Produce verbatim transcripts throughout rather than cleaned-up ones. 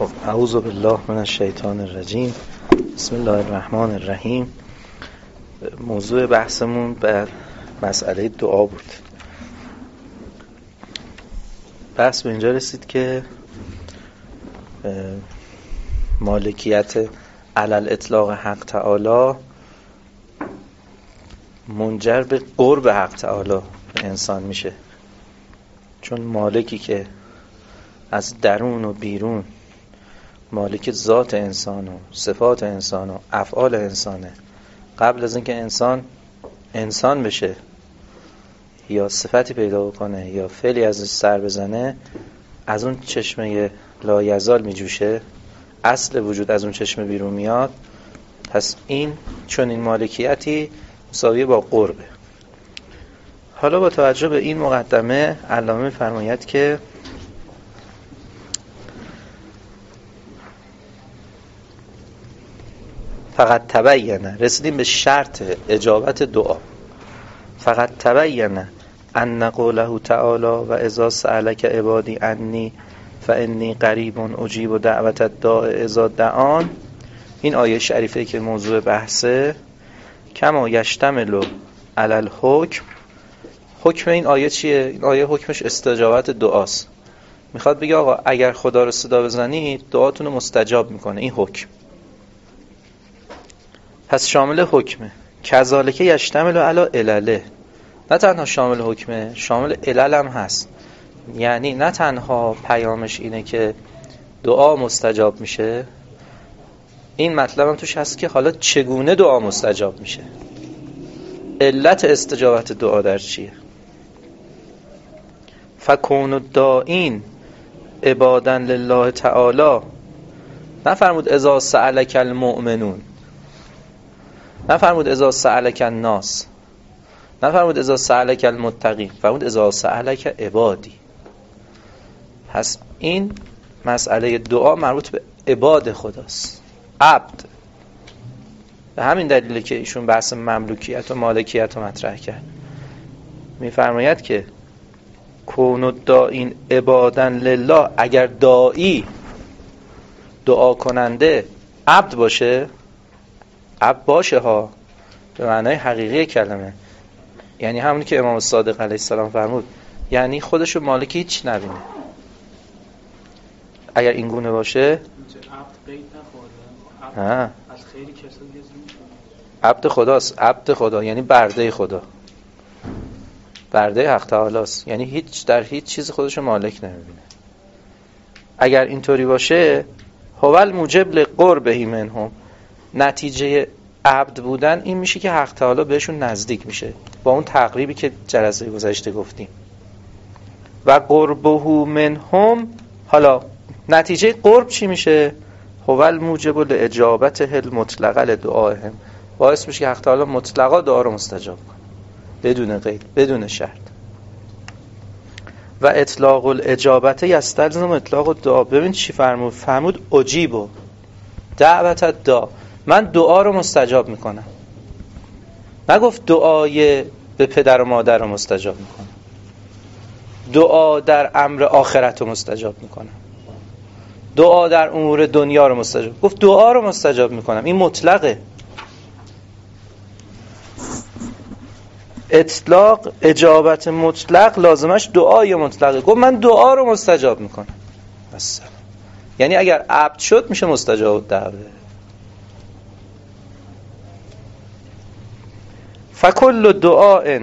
خب اعوذ بالله من الشیطان الرجیم. بسم الله الرحمن الرحیم. موضوع بحثمون بر مسئله دعا بود. بحث به اینجا رسید که مالکیت علل اطلاق حق تعالی منجر به قرب حق تعالی به انسان میشه، چون مالکی که از درون و بیرون مالک ذات انسان و صفات انسان و افعال انسانه، قبل از اینکه انسان انسان بشه یا صفتی پیدا کنه یا فعلی ازش سر بزنه، از اون چشمه لایزال میجوشه، اصل وجود از اون چشمه بیرون میاد. پس این چون این مالکیتی مساوی با قربه. حالا با توجه به این مقدمه علامه فرماید که فقط تبینه، رسیدیم به شرط اجابت دعا. فقط تبینه ان قوله تعالی و اذا سألک عبادی عنی فانی قریب اجیب دعوت الداع اذا دعان. این آیه شریفه که موضوع بحثه، کما یشتمل علی الحکم. حکم این آیه چیه؟ این آیه حکمش استجابت دعاست. میخواد بگه آقا اگر خدا رو صدا بزنید دعاتون رو مستجاب میکنه. این حکم پس شامل حکمه. کذالک یشتمل علی علله، نه تنها شامل حکمه، شامل علل هم هست. یعنی نه تنها پیامش اینه که دعا مستجاب میشه، این مطلب هم توش هست که حالا چگونه دعا مستجاب میشه، علت استجابت دعا در چیه. فکون الداعین عبادا لله تعالی، نفرمود اذا سألک المؤمنون، نفرمود اذا سألک الناس، نفرمود اذا سألک المتقین، فرمود اذا سألک عبادی. پس این مسئله دعا مربوط به عباد خداست، عبد. به همین دلیله که ایشون بحث مملوکیت و مالکیت رو مطرح کرد. میفرماید که کون الداعین عبادا لله، اگر داعی دعا کننده عبد باشه، عبد باشه ها به معنای حقیقی کلمه، یعنی همونی که امام صادق علیه السلام فرمود، یعنی خودشو مالک هیچ نبینه. اگر این گونه باشه عبد قید نخورده، عبد از خیلی کسا گزید میشه، عبد خداست. عبد خدا یعنی برده خدا، برده حق تعالی است، یعنی هیچ در هیچ چیز خودشو مالک نمیبینه. اگر اینطوری باشه هوال موجب لقربه منهم، نتیجه عبد بودن این میشه که حق تعالی بهشون نزدیک میشه، با اون تقریبی که جلسه گذشته گفتیم. و قربه منهم، حالا نتیجه قرب چی میشه؟ هوال موجب لاجابت المطلقه لدعائهم، باعث میشه که حق تعالی مطلقا دعا رو مستجاب کنه بدون قید، بدون شرط. و اطلاق الاجابت یستلزم اطلاق الدعا. ببین چی فرمود؟ فرمود اجیبو دعوت الداع، من دعا رو مستجاب میکنم. نگفت دعای به پدر و مادر رو مستجاب میکنم، دعا در امر آخرت رو مستجاب میکنم، دعا در امور دنیا رو مستجاب. گفت دعا رو مستجاب میکنم. این مطلقه. اطلاق اجابت مطلق لازمش دعای مطلقه. گفت من دعا رو مستجاب میکنم بس. یعنی اگر عبد شد میشه مستجاب الدعوه. فکل دعاء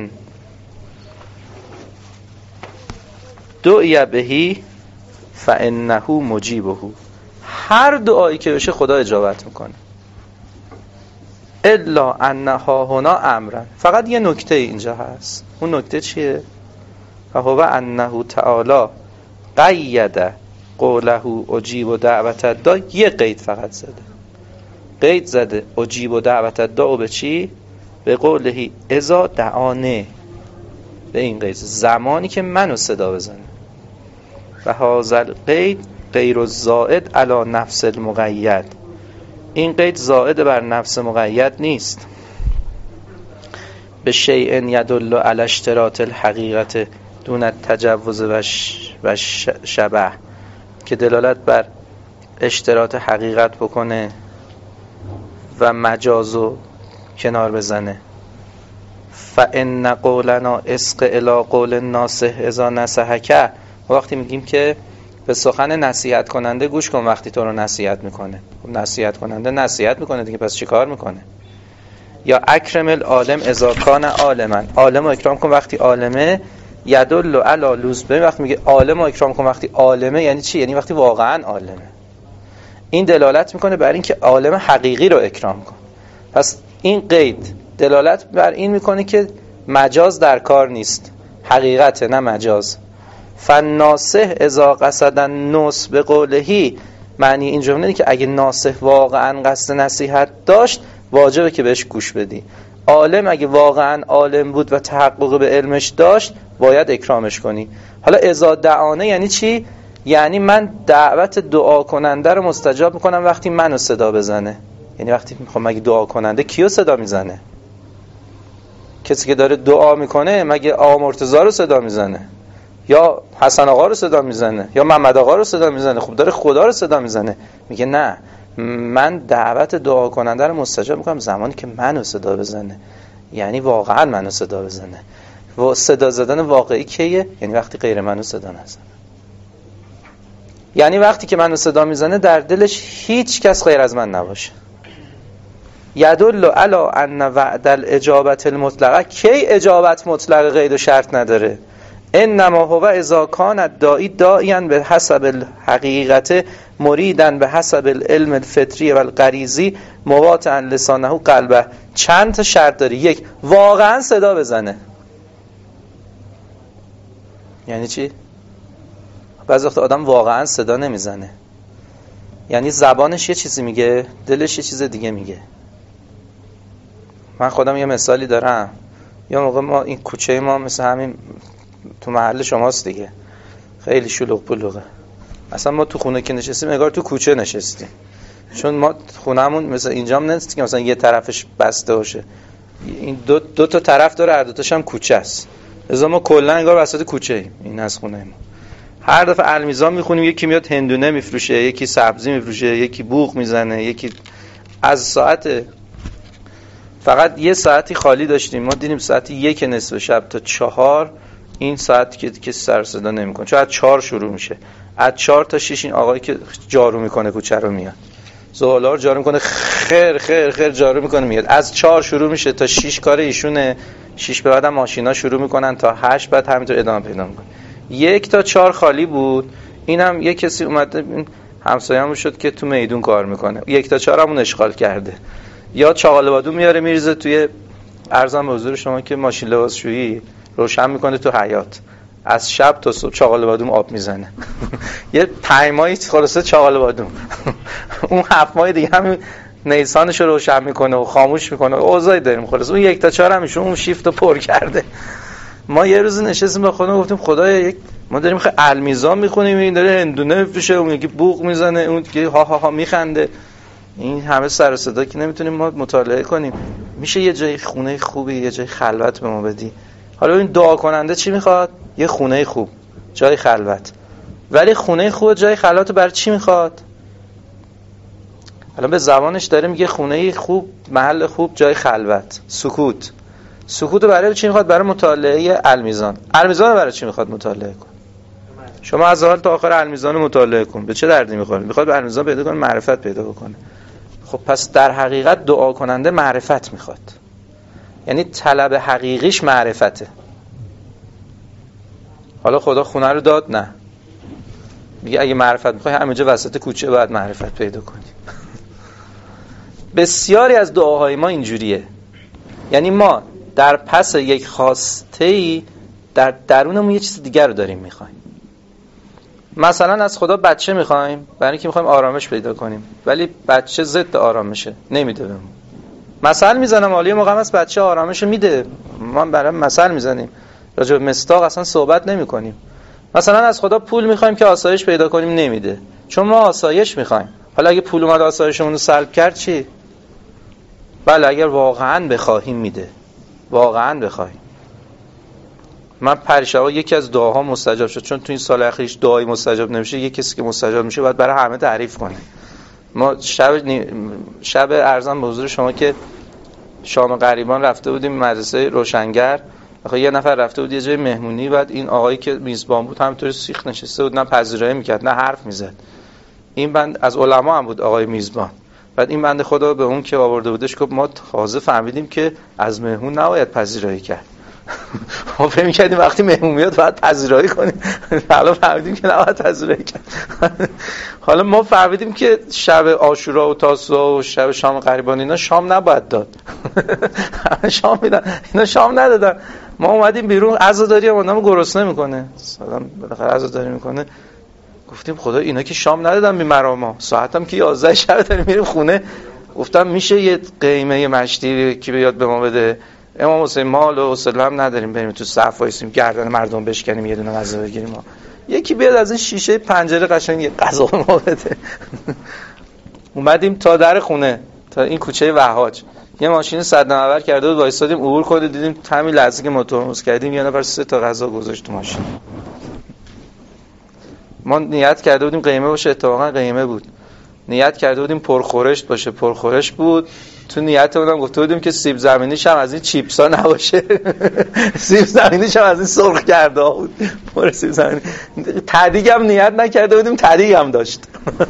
دعی بهی فانه مجیبه، هر دعایی که بشه خدا اجابت میکنه. الا انها هنا امرن، فقط یه نکته اینجا هست. اون نکته چیه؟ فهو انه تعالی قید قوله اجیب دعوت الداع، یه قید فقط زده، قید زده اجیب دعوت الداع به چی؟ به قوله اذا دعانه، به این قید، زمانی که منو صدا بزنه. و هذا القید غیر الزائد علی نفس المقید، این قید زائد بر نفس مقید نیست. به شیء یدل علی اشتراط الحقیقت دون التجوز و شبه، که دلالت بر اشتراط حقیقت بکنه و مجازو کنار بزنه. فإن قولنا اسق الی قول الناصح اذا نصحک. وقتی میگیم که به سخن نصیحت کننده گوش کن وقتی تو رو نصیحت میکنه. نصیحت کننده نصیحت میکنه دیگه، پس چی کار میکنه؟ یا اکرم العالم اذا کان عالما. عالم رو اکرام کن وقتی عالمه. یدل علی لزوم. وقتی میگه عالم رو اکرام کن وقتی عالمه یعنی چی؟ یعنی وقتی واقعا عالمه. این دلالت میکنه بر این که عالم حقیقی رو اکرام کن. پس این قید دلالت بر این میکنه که مجاز در کار نیست، حقیقته نه مجاز. فالناصح اذا قصد النصح بقوله. معنی این جمله اینه که اگه ناصح واقعا قصد نصیحت داشت واجبه که بهش گوش بدی. عالم اگه واقعا عالم بود و تحقق به علمش داشت باید اکرامش کنی. حالا اذا دعانه یعنی چی؟ یعنی من دعوت دعا کننده رو مستجاب میکنم وقتی منو صدا بزنه. یعنی وقتی میخوام، مگه دعا کننده کیو صدا میزنه؟ کسی که داره دعا میکنه مگه آقا مرتضی رو صدا میزنه یا حسن آقا رو صدا میزنه یا محمد آقا رو صدا میزنه؟ خب داره خدا رو صدا میزنه. میگه نه، من دعوت دعا کننده رو مستجاب میکنم زمانی که منو صدا بزنه، یعنی واقعا منو صدا بزنه. و صدا زدن واقعی کیه؟ یعنی وقتی غیر منو صدا نزنه. یعنی وقتی که منو صدا میزنه در دلش هیچ کس غیر از من نباشه. یدل علی ان وعد الاجابت المطلقه. کی اجابت مطلق قید و شرط نداره؟ انما هو اذا کان الداعی داعیا به حسب الحقیقت مریدا به حسب العلم الفطری و الغریزی مواطئا لسانه قلبه. چند تا شرط داره. یک، واقعا صدا بزنه. یعنی چی؟ بعضی وقت آدم واقعا صدا نمیزنه، یعنی زبانش یه چیزی میگه دلش یه چیز دیگه میگه. من خودم یه مثالی دارم. یا موقع ما این کوچه ما مثل همین تو محل شماست دیگه، خیلی شلوغ پلوغه. اصلا ما تو خونه که نشستیم انگار تو کوچه نشستیم، چون ما خونهمون مثل اینجام نیست که مثلا یه طرفش بسته باشه. این دو, دو تا طرف داره، هر دو تاش هم کوچه است. لذا ما کلا انگار وسط کوچه ایم. این از خونه ما هر دفعه المیزان میخونیم یکی میاد هندونه میفروشه، یکی سبزی میفروشه، یکی بوق میزنه، یکی از ساعت فقط یه ساعتی خالی داشتیم. ما دیدیم ساعت یک نصف شب تا چهار این ساعت که کسی سر صدا نمیکنه، چون از چهار شروع میشه. از چهار تا شش این آقایی که جارو میکنه کوچه رو میاد، زغالا رو جارو میکنه، خیر خیر خیر جارو میکنه میاد. از چهار شروع میشه تا شش کار ایشونه. شش به بعد هم ماشینا شروع میکنن تا هشت، بعد همینطور ادامه پیدا میکنه. یک تا چهار خالی بود. اینم یک کسی اومده همسایه‌مون شد که تو میدون کار میکنه، یک تا چهار همون اشغال کرده. یا چاقال بادو میاره میریزه توی، ارزم به حضور شما که ماشین لباسشویی روشن میکنه تو حیاط، از شب تا صبح چاقال بادوم آب میزنه. یه پنج ماهی خلاصه چاقال بادوم. اون هفت ماه دیگه همین نیسانش رو روشن میکنه و خاموش میکنه. اوضاعی داریم خلاص. اون یک تا چهار هم ایشون اون شیفت رو پر کرده. ما یه روز نشستیم با خودمون گفتیم خدایا، یک ما داریم خیلی المیزان میخونیم، این داره هندونه میفروشه، اون یکی بوق میزنه، اون که ها ها ها میخنده. این همه سر و صدا که نمیتونیم ما مطالعه کنیم. میشه یه جای خونه خوبی، یه جای خلوت به ما بدی؟ حالا این دعا کننده چی میخواد؟ یه خونه خوب، جای خلوت. ولی خونه خوب جای خلوت برای چی میخواد؟ الان به زبانش داره میگه خونه خوب، محل خوب، جای خلوت، سکوت. سکوت برای چی میخواد؟ برای مطالعه المیزان. المیزان برای چی میخواد مطالعه کن؟ شما از اول تا آخر المیزان رو مطالعه کن. به چه دردی میخوره؟ میخواد به المیزان پیدا کنه، معرفت پیدا بکنه. خب پس در حقیقت دعا کننده معرفت میخواد، یعنی طلب حقیقیش معرفته. حالا خدا خونه رو داد؟ نه، میگه اگه معرفت میخوای همینجا وسط کوچه باید معرفت پیدا کنی. بسیاری از دعاهای ما اینجوریه، یعنی ما در پس یک خواسته‌ای در درونمون یه چیز دیگر رو داریم میخوایم. مثلا از خدا بچه میخوایم برای اینکه میخوایم آرامش پیدا کنیم، ولی بچه ضد آرامشه، نمیده بهمون. مثل میزنم عالی موقع است بچه آرامش میده، ما برای مثل میزنیم، راجع به مصداق اصلا صحبت نمی کنیم. مثلا از خدا پول میخوایم که آسایش پیدا کنیم، نمیده، چون ما آسایش میخوایم. حالا اگه پول اومد آسایشمون رو سلب کرد چی؟ بله اگر واقعا بخواهیم میده، واقعا بخواهیم. من پریشبا یکی از دعاها مستجاب شد، چون تو این سال اخیرش دعایی مستجاب نمیشه، یکی کسی که مستجاب میشه باید برای همه تعریف کنه. ما شب نی... شب ارزم به حضور شما که شام غریبان رفته بودیم مدرسه روشنگر، آخه یه نفر رفته بود یه جای مهمونی، بعد این آقایی که میزبان بود همینطوری سیخ نشسته بود، نه پذیرایی میکرد نه حرف میزد. این بند از علما هم بود آقای میزبان. بعد این بنده خدا به اون که آورده بودش گفت ما تازه فهمیدیم که از مهمون نباید پذیرایی کرد. ما فکر می‌کردیم وقتی مهمون میاد باید پذیرایی کنیم، حالا فهمیدیم که نباید پذیرایی کرد. حالا ما فهمیدیم که شب عاشورا و تاسوعا و شب شام غریبان اینا شام نباید داد. شام میدن، اینا شام ندادن. ما اومدیم بیرون، عزاداری هم آدمو گرسنه میکنه، آدم بالاخره عزاداری میکنه. گفتیم خدا اینا که شام ندادن بی مراما، ساعتم که یازده شب داریم میریم خونه. گفتم میشه یه قیمه مشتی که بیاد به ما بده؟ امام حسین مال و حوصله هم نداریم بریم تو صف وایسیم گردن مردم بشکنیم یه دونه غذا بگیریم. ما یکی بیاد از این شیشه پنجره قشنگ یه غذا به ما بده. اومدیم تا در خونه، تا این کوچه وهاج، یه ماشین صد نود کرده بود، وایسادیم عبور کنه، دیدیم همین لحظه که موتور موز کردیم یه نفر سه تا غذا گذاشت تو ماشین. ما نیت کرده بودیم قیمه باشه، اتفاقا قیمه بود. نیت کرده بودیم پرخورشت باشه، پرخورشت بود. تو نیتمون گفته بودیم که سیب زمینیش هم از این چیپسا نباشه. سیب زمینیش هم از این سرخ کرده بود، پر سیب زمینی. تدیگ هم نیت نکرده بودیم، تدیگ هم داشت.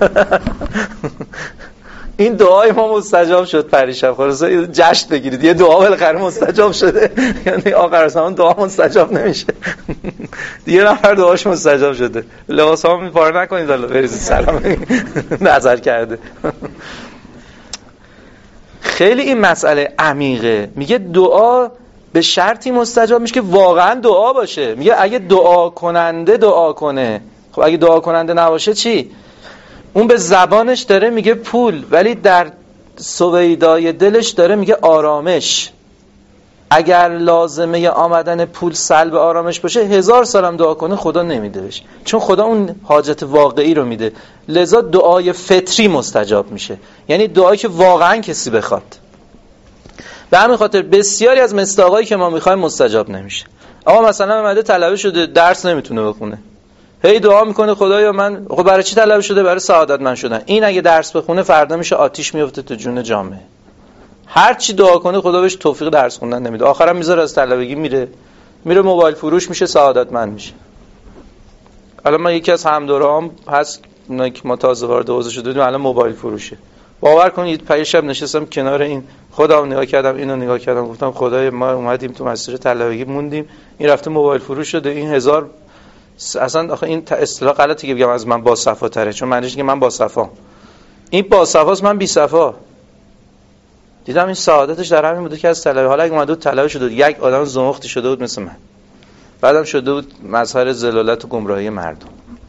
این دعای ما مستجاب شد پریشب. خلاصه جشن بگیرید، یه دعا بالاخره مستجاب شده. یعنی آخر زمان دعا مستجاب نمیشه. دیگه نفر دعاش مستجاب شده. لباسامو میپاره نکنید الله بریزید سلام نظر کرده. خیلی این مسئله عمیقه. میگه دعا به شرطی مستجاب میشه که واقعا دعا باشه. میگه اگه دعا کننده دعا کنه، خب اگه دعا کننده نباشه چی؟ اون به زبانش داره میگه پول، ولی در سویدای دلش داره میگه آرامش. اگر لازمه آمدن پول سلب آرامش باشه، هزار سالم دعا کنه خدا نمیده بشه، چون خدا اون حاجت واقعی رو میده. لذا دعای فطری مستجاب میشه، یعنی دعایی که واقعا کسی بخواد. به همین خاطر بسیاری از مصداقایی که ما میخوایم مستجاب نمیشه. آقا مثلا اومده طلبه شده درس نمیتونه بخونه، هی دعا میکنه خدایا من، خب برای چی طلبه شده؟ برای سعادت من شدن. این اگه درس بخونه فردا میشه آتیش میفته تو جون جامعه. هر چی دعا کنه خدا بهش توفیق درس خوندن نمیده، آخرام میذاره از طلبگی میره میره موبایل فروش میشه، سعادتمند میشه. الان من یکی از همدورام هست، اونایی که ما تازه وارد حوزه شده بودیم الان موبایل فروشه. باور کنید پنج شب نشستم کنار این، خودم نگاه کردم اینو نگاه کردم، گفتم خدای ما اومدیم تو مسیر طلبگی موندیم، این رفته موبایل فروش شده. این هزار اصلا آخه این اصطلاح غلطی که بگم از من با صفا تره، چون معنیش که من با صفا، این با صفاست من بی صفا. دیدم این سعادتش در همین بوده که از طلبه، حالا اگه اومده بود طلبه شده بود، یک آدم زمختی شده بود مثل من، بعدم شده بود مظهر ذلالت و گمراهی مردم.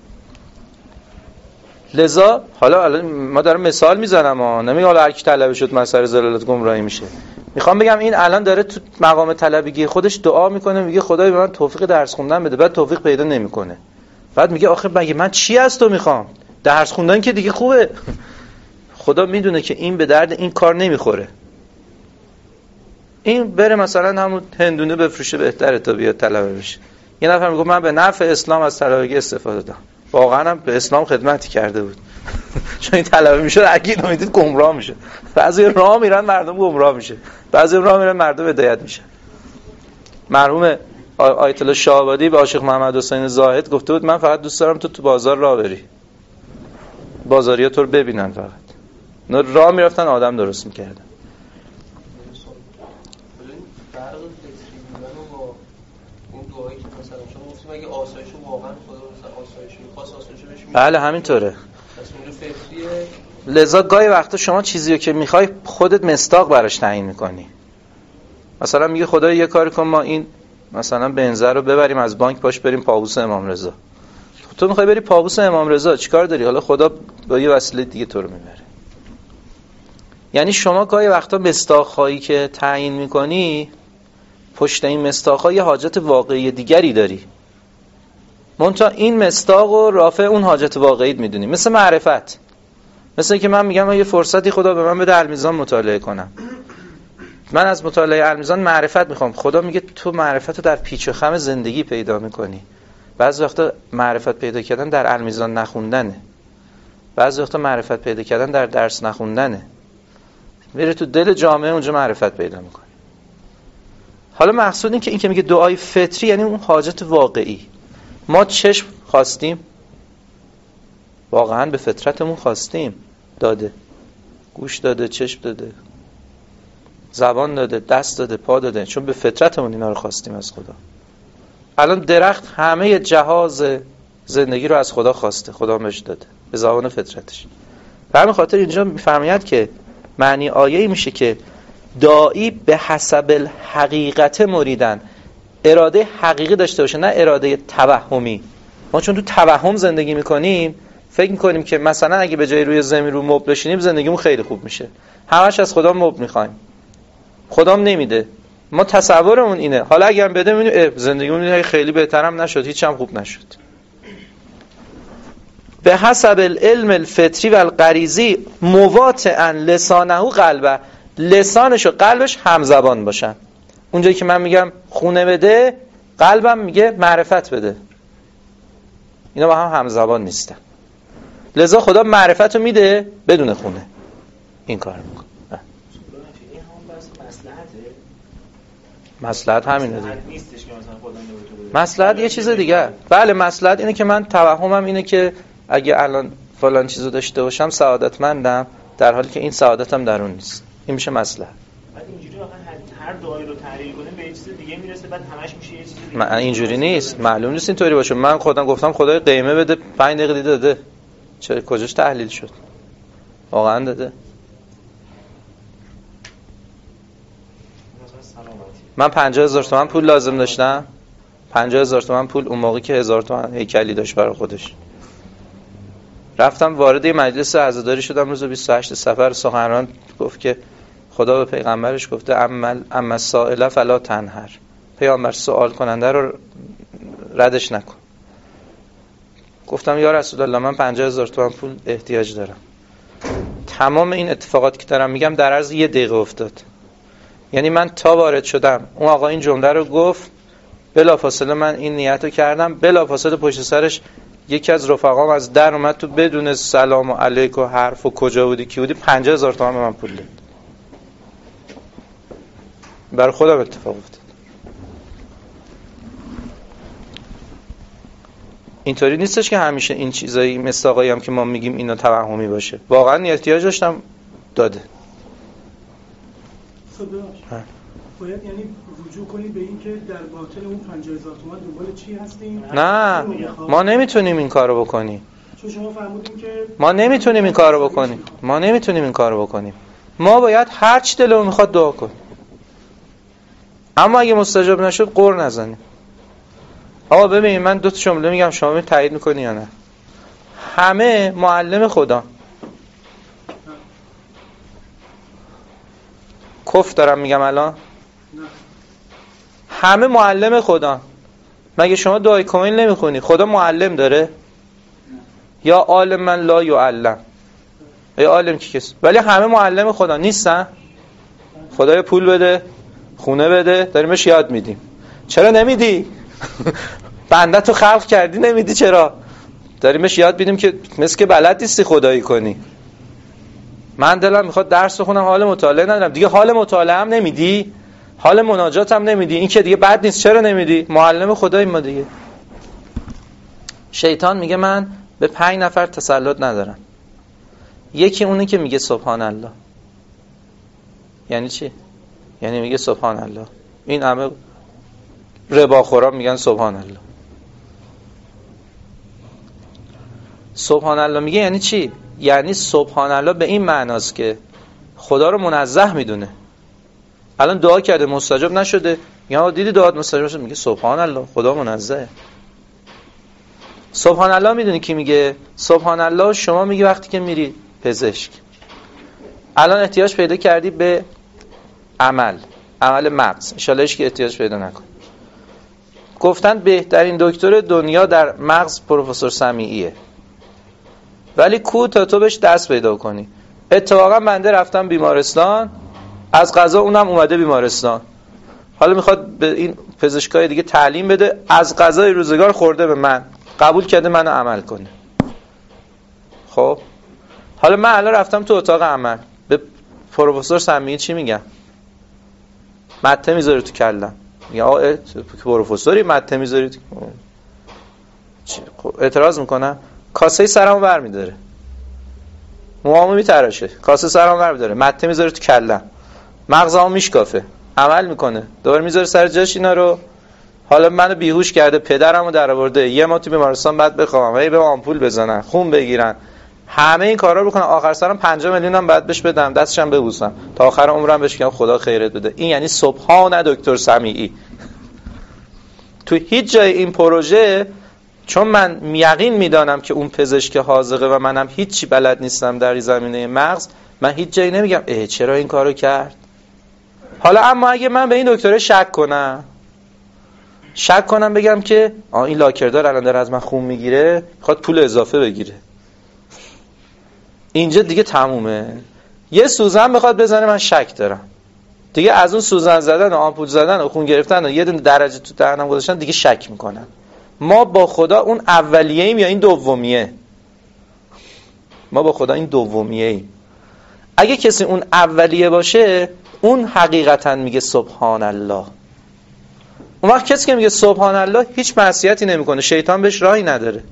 لذا حالا ما دارم مثال میزنم ها، نمیگم حالا هر کی طلبه شد مظهر ذلالت گمراهی میشه. میخوام بگم این الان داره تو مقام طلبگی خودش دعا میکنه، میگه خدای به من توفیق درس خوندن بده، بعد توفیق پیدا نمیکنه، بعد میگه آخه مگه من چی از تو میخوام؟ درس خوندن که دیگه خوبه. خدا میدونه که این به درد این کار نمیخوره. این بره مثلا همون هندونه بفروشه بهتره تا بیاد طلبه بشه. یه نفر میگه من به نفع اسلام از طلبگی استفاده دادم، واقعا هم به اسلام خدمتی کرده بود. چون این طلبه میشه اگه نمیدید گمراه میشه. بعضی راه میرن مردم گمراه میشه، بعضی راه میرن مردم هدایت میشه. مرحوم آیت الله شاه‌آبادی به عاشق محمد حسین زاهد گفته بود من فقط دوست دارم تو تو بازار راه بری، بازاریا تو رو ببینن، فقط نه راه میرفتن آدم درست میکردن. اگه آسایشو واقعا خدا آسایشو می‌خواست آسایشو بهش می‌داد. بله همینطوره. لذا گاهی وقتا شما چیزی رو که می‌خوای خودت مصداق براش تعیین می‌کنی. مثلا میگه خدایا یه کاری کن ما این مثلا بنزر رو ببریم از بانک باش بریم پابوس امام رضا. تو می‌خوای بری پابوس امام رضا چیکار داری؟ حالا خدا با یه وسیله دیگه تو رو میبره. یعنی شما گاهی وقتا مصداق‌هایی که تعیین می‌کنی پشت این مصداق‌ها یه حاجت واقعی دیگری داری. منتها این مصداق و رافع اون حاجت واقعیت میدونی. مثل معرفت، مثل که من میگم یه فرصتی خدا به من بده المیزان مطالعه کنم، من از مطالعه المیزان معرفت میخوام. خدا میگه تو معرفت رو در پیچ و خم زندگی پیدا میکنی. بعضی وقتا معرفت پیدا کردن در المیزان نخوندنه، بعضی وقتا معرفت پیدا کردن در درس نخوندنه. میره تو دل جامعه، اونجا معرفت پیدا میکنی. حالا مقصود این که این که میگه دعای فطری یعنی اون حاجت واقعی. ما چشم خواستیم، واقعا به فطرتمون خواستیم، داده. گوش داده، چشم داده، زبان داده، دست داده، پا داده، چون به فطرتمون اینا رو خواستیم از خدا. الان درخت همه جهاز زندگی رو از خدا خواسته، خدا بهش داده به زبان فطرتش. به همین خاطر اینجا میفرماید که معنی آیه‌ای میشه که داعی به حسب الحقیقت مریدن، اراده حقیقی داشته باشه، نه اراده توهمی. ما چون تو توهم زندگی میکنیم، فکر میکنیم که مثلا اگه به جای روی زمین رو مبل بشینیم زندگیمون خیلی خوب میشه. همش از خدا مبل میخوایم، خدام نمیده. ما تصورمون اینه. حالا اگر بده میبینیم زندگیمون خیلی بهترم نشد، هیچ هم خوب نشد. به حسب العلم الفطری و الغریزی مواطئا لسانه قلبه، لسانش و قلبش همزبان باشن. اونجایی که من میگم خونه بده، قلبم میگه معرفت بده. اینا با هم همزبان نیستن. لذا خدا معرفت رو میده بدون خونه. این کار میکنه. مصلحت همینه دیگه. مصلحت یه چیز دیگه. بله مصلحت اینه که من توهمم اینه که اگه الان فلان چیزو داشته باشم سعادتمندم، در حالی که این سعادتم در اون نیست. این میشه مصلحت. بعد اینجوری واقعا هر دعایی رو تحلیل کنه به یه چیز دیگه میرسه، بعد همش میشه یه چیز دیگه. من اینجوری نیست، معلوم نیست اینطوری باشه. من خودم گفتم خدای قیمه بده، پنج دقیقه دیده داده. چه کجاش تحلیل شد؟ واقعا داده. من پنجاه هزار تومان پول لازم داشتم. پنجاه هزار تومان پول اون موقعی که هزار تومان هیکلی داشت برای خودش. رفتم وارد مجلس عزاداری شدم روز بیست و هشت صفر. سخنران گفت که خدا به پیغمبرش گفته عمل اما سائله فلا تنهر. پیامبر سوال کننده رو ردش نکن. گفتم یا رسول الله من پنجاه هزار تومان پول احتیاج دارم. تمام این اتفاقات که دارم میگم در عرض یه دقیقه افتاد. یعنی من تا وارد شدم اون آقا این جمله رو گفت، بلافاصله من این نیت رو کردم، بلافاصله پشت سرش یکی از رفقام از در اومد تو بدون سلام و علیک و حرف و کجا بودی کی بودی پنجاه هزار تومان به من پول داد. برای خودم اتفاق افتاد. اینطوری نیستش که همیشه این چیزایی مثل آقایی هم که ما میگیم اینا توهمی باشه. واقعا احتیاج داشتم داده. خدا باید یعنی رجوع کنی به این که در باطن اون پنجاه هزار تومان دنبال چی هستیم؟ نه ما نمیتونیم این کارو بکنیم. چون شما فرمودین که ما نمیتونیم این کارو بکنیم. ما نمیتونیم این کارو بکنیم. ما باید هر چی دلمون میخواد دعا کنیم. اما اگه مستجاب نشد قر نزنیم. آقا ببین من دو تا جمله میگم شما می تایید میکنی یا نه؟ همه معلم خدا. کف دارم میگم الان؟ همه معلم خدا. مگه شما دعای کمیل نمیخونی؟ خدا معلم داره؟ یا عالم من لا یعلم. یا عالم کی کس؟ ولی همه معلم خدا نیستن؟ خدای پول بده، خونه بده، داریمش یاد میدیم. چرا نمیدی؟ بنده تو خلق کردی نمیدی چرا؟ داریمش یاد میدیم که مثل که بلد نیستی خدایی کنی. من دلم میخواد درس بخونم حال مطالعه ندارم. دیگه حال مطالعه هم نمیدی؟ حال مناجات هم نمیدی؟ این که دیگه بد نیست. چرا نمیدی؟ معلم خداییم ما دیگه. شیطان میگه من به پنج نفر تسلط ندارم. یکی اونی که میگه سبحان الله. یعنی چی؟ یعنی میگه سبحان الله. این همه رباخورا میگن سبحان الله. سبحان الله میگه یعنی چی؟ یعنی سبحان الله به این معناست که خدا رو منزه میدونه. الان دعا کرده مستجاب نشده، یا دیدی دعات مستجاب شد، میگه سبحان الله خدا منزهه. سبحان الله میدونی کی میگه؟ سبحان الله شما میگی وقتی که میری پزشک. الان احتیاج پیدا کردی به عمل، عمل مغز. ان شاءالله هیچ کی احتیاج پیدا نکن. گفتن بهترین دکتر دنیا در مغز پروفسور سمیعیه. ولی کو تا تو بهش دست پیدا کنی. اتفاقا بنده رفتم بیمارستان، از قضا اونم اومده بیمارستان، حالا میخواد به این پزشکای دیگه تعلیم بده، از قضای روزگار خورده به من، قبول کرده منو عمل کنه. خب حالا من الان رفتم تو اتاق عمل، به پروفسور سمیعی چی میگم؟ مته میذاره تو کلم، میگه آقا پروفسوری مته میذاری تو... اعتراض میکنم، کاسه سرمو برمیداره، موامو میتراشه، کاسه سرمو برمیداره، مته میذاره تو کلم، مغزمو میشکافه، عمل میکنه، دوباره میذاره سر جاش اینا رو. حالا منو بیهوش کرده، پدرمو درآورده، یه ما تو بیمارستان بعد بخوام، هی به آمپول بزنن، خون بگیرن، همه این کارا رو بکنن، آخر سرم پنجاه میلیون هم بعد بهش بدم، دستشم ببوسم، تا آخر عمرم بهش بگم خدا خیرت بده. این یعنی سبحان دکتر سمیعی. تو هیچ جای این پروژه، چون من یقین میدانم که اون پزشک حاذقه و منم هیچی بلد نیستم در زمینه مغز، من هیچ جایی نمیگم اه چرا این کارو کرد. حالا اما اگه من به این دکتر شک کنم، شک کنم بگم که آ این لاکردار الان داره از من خون میگیره، میخواد پول اضافه بگیره، اینجا دیگه تمومه. یه سوزن بخواد بزنه، من شک دارم دیگه، از اون سوزن زدن و آمپول زدن و خون گرفتن و یه دونه درجه تو دهنم گذاشتن دیگه شک میکنم. ما با خدا اون اولیه ایم یا این دومیه؟ ما با خدا این دومیه ایم. اگه کسی اون اولیه باشه، اون حقیقتا میگه سبحان الله. اون وقت کسی که میگه سبحان الله هیچ معصیتی نمیکنه، شیطان بهش راهی نداره.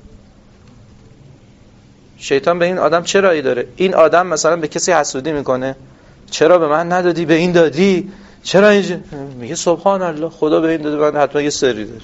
شیطان به این آدم چه راهی داره؟ این آدم مثلا به کسی حسودی میکنه، چرا به من ندادی، به این دادی، چرا اینجا؟ میگه سبحان الله، خدا به این داده، من حتما یه سری داره.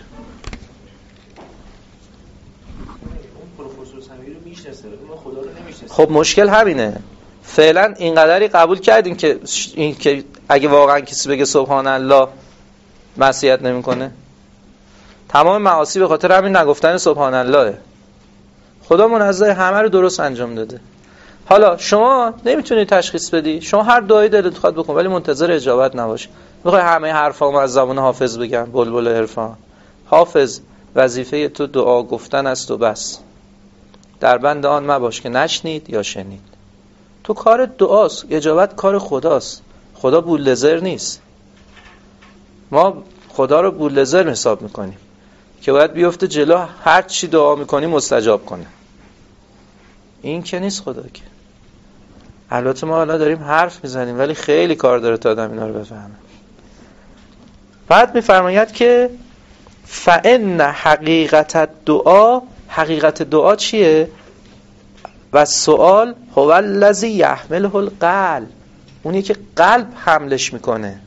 خب مشکل همینه. فعلا اینقدری قبول کردیم که این که اگه واقعا کسی بگه سبحان الله معصیت نمیکنه. تمام معاصی به خاطر همین نگفتن سبحان اللهه. خدا منزه همه رو درست انجام داده. حالا شما نمیتونی تشخیص بدی، شما هر دعایی دلت بخواد بکن ولی منتظر اجابت نباش. میخوای همه حرفامو از زبان حافظ بگم، بلبل عرفان. حافظ وظیفه تو دعا گفتن است و بس، در بند آن مباش که نشنید یا شنید. تو کار دعاست، اجابت کار خداست. خدا بولدزر نیست. ما خدا رو بولدزر حساب میکنیم که باید بیفته جلو، هر چی دعا میکنیم مستجاب کنه. این که نیست خدا که. البته ما حالا داریم حرف میزنیم ولی خیلی کار داره تا آدم اینا رو بفهمه. بعد میفرماید که فإن حقیقت الدعا، حقیقت دعا چیه؟ و سوال هو الذی یحمله القلب، اونی که قلب حملش میکنه.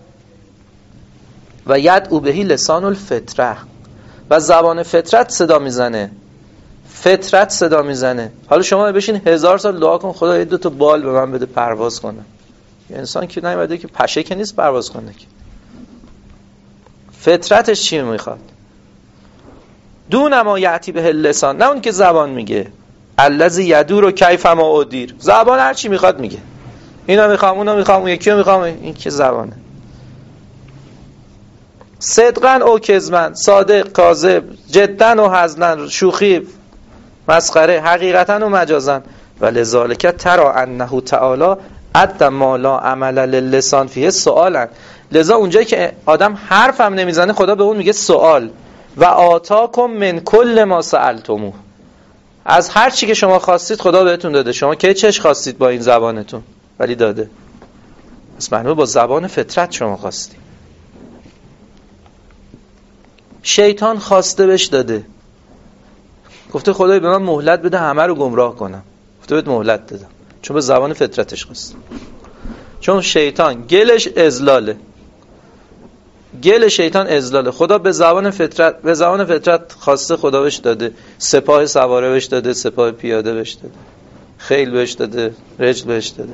و یدعو بهی لسان الفطره، و زبان فطرت صدا میزنه. فطرت صدا میزنه. حالا شما بشین هزار سال دعا کن خدا یه دو تا بال به من بده پرواز کنه. یه انسان که نمیده که پشه که نیست پرواز کنه که. فطرتش چی میخواد؟ دون ما یعتی به لسان، نه اون که زبان میگه. الذی یدور کیف ما ادیر، زبان هر چی میخواد میگه، اینا میخوام اونا میخوام اون یکی رو میخوام، این که زبانه. صدقاً او کذباً، صادق کاذب، جداً و هزلاً، شوخی مسخره، حقیقتاً و مجازاً. ولذالک ترى انه تعالی اد ما لا عمل للسان فیه سؤالا. لذا اونجایی که آدم حرف هم نمیزنه خدا به اون میگه سوال. و آتاکم من کل ما سألتموه، از هر چی که شما خواستید خدا بهتون داده. شما که چش خواستید با این زبانتون ولی داده. پس معنی با زبان فطرت شما خواستید. شیطان خواسته بهش داده، گفته خدای به من مهلت بده همه رو گمراه کنم. گفته بهت مهلت دادم چون به زبان فطرتش خواسته. چون شیطان گلش اذلاله، گل شیطان اذلاله. خدا به زبان فطرت به زبان فطرت خواسته، خدا بهش داده. سپاه سواره بهش داده، سپاه پیاده بهش داده، خیل بهش داده، رجل بهش داده.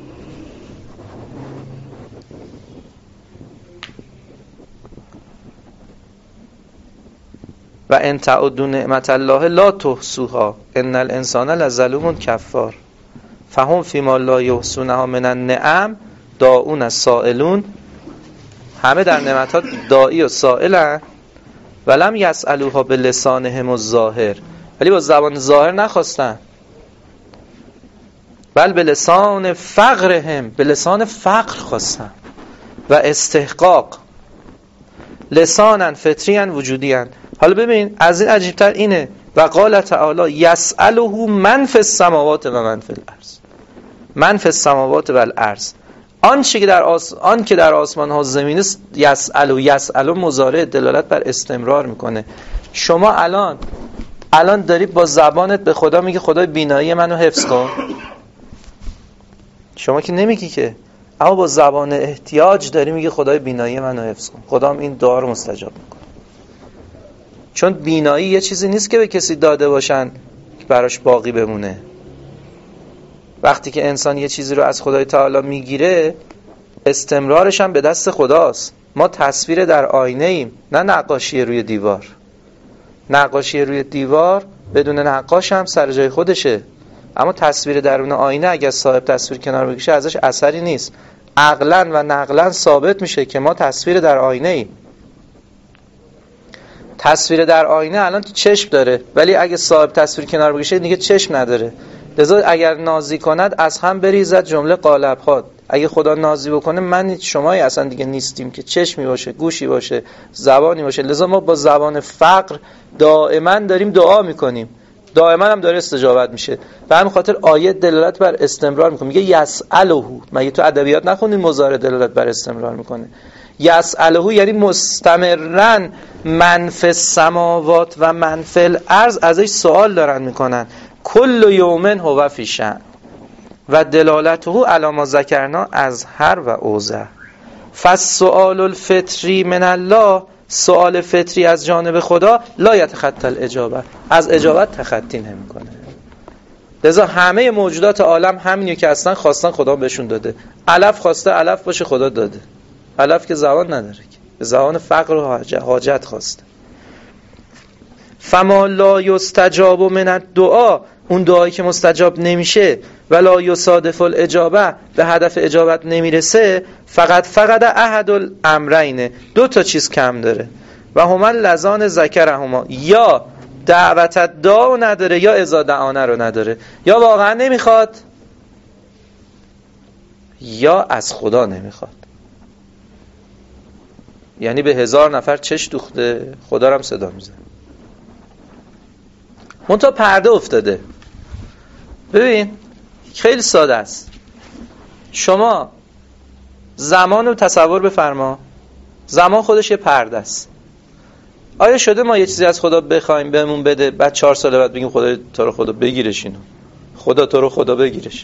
و ان تعدوا نعمت الله لا تحصوها ان الانسان لظلوم کفار فهم فیما لا یحصونها من النعم داعون السائلون. همه در نعمت‌ها داعی و سائلن. ولم یسألوها بلسانهم الظاهر، ولی با زبان ظاهر نخواستن. بل به لسان فقرهم، به لسان فقر خواستم و استحقاق، لسانن فطریان وجودیان. حالا ببین از این عجیبتر اینه و قال تعالی یسأله من فی السماوات و من فی الارض، من فی السماوات و الارض، آن چی که در آس... آن که در آسمان ها زمین است. یسأل و یسأل مضارع دلالت بر استمرار میکنه. شما الان الان داری با زبانت به خدا میگی خدای بینایی منو حفظ کن، شما که نمیگی که، اما با زبان احتیاج داری میگی خدای بینایی منو حفظ کن. خدا هم این دعا رو مستجاب میکنه، چون بینایی یه چیزی نیست که به کسی داده باشن که براش باقی بمونه. وقتی که انسان یه چیزی رو از خدای تعالی میگیره استمرارش هم به دست خداست. ما تصویر در آینه ایم، نه نقاشی روی دیوار. نقاشی روی دیوار بدون نقاش هم سر جای خودشه، اما تصویر درون آینه اگر صاحب تصویر کنار بکشه ازش اثری نیست. عقلاً و نقلاً ثابت میشه که ما تصویر در آینه ایم. تصویر در آینه الان تو چشم داره، ولی اگه صاحب تصویر کنار بکشه دیگه چشم نداره. لذا اگر نازی کند از هم بریزد جمله قالب ها. اگه خدا نازی بکنه من شمایی اصلا دیگه نیستیم که چشمی باشه، گوشی باشه، زبانی باشه. لذا ما با زبان فقر دائما داریم دعا میکنیم، دائما هم داره استجابت میشه. به همین خاطر آیه دلالت بر استمرار میکنه. میگه یسأله، مگه تو ادبیات نخوندین مضارع دلالت بر استمرار میکنه؟ یسأله یعنی مستمرن من فی السماوات و من فی الارض ازش سوال دارن میکنن. کل یوم هو فی شأن و دلالته علی ما ذکرنا از هر و اوزه. فالسؤال الفطری من الله، سؤال فطری از جانب خدا، لا یتخطی الاجابه، از اجابت تخطی نمیکنه. لذا همه موجودات عالم همینیه که اصلا خواستن خدا بهشون داده. الف خواسته الف باشه خدا داده. الف که زبان نداره، که زبان فقر و حاجت خواسته. فما لا یستجاب من الدعا، اون دعایی که مستجاب نمیشه، ولا یصادف الاجابه، به هدف اجابت نمیرسه، فقط فقط احد الامرین، دو تا چیز کم داره. و هما لذان ذکرهما، یا دعوت الدعا نداره یا اذا دعانه رو نداره. یا واقعا نمیخواد یا از خدا نمیخواد. یعنی به هزار نفر چش دوخته خدا رو هم صدا میزنه. منتها پرده افتاده. ببین خیلی ساده است. شما زمان رو تصور بفرما، زمان خودش یه پرده است. آیا شده ما یه چیزی از خدا بخوایم بهمون بده، بعد چهار سال بعد بگیم خدا تو رو خدا بگیرش، اینو خدا تو رو خدا بگیرش؟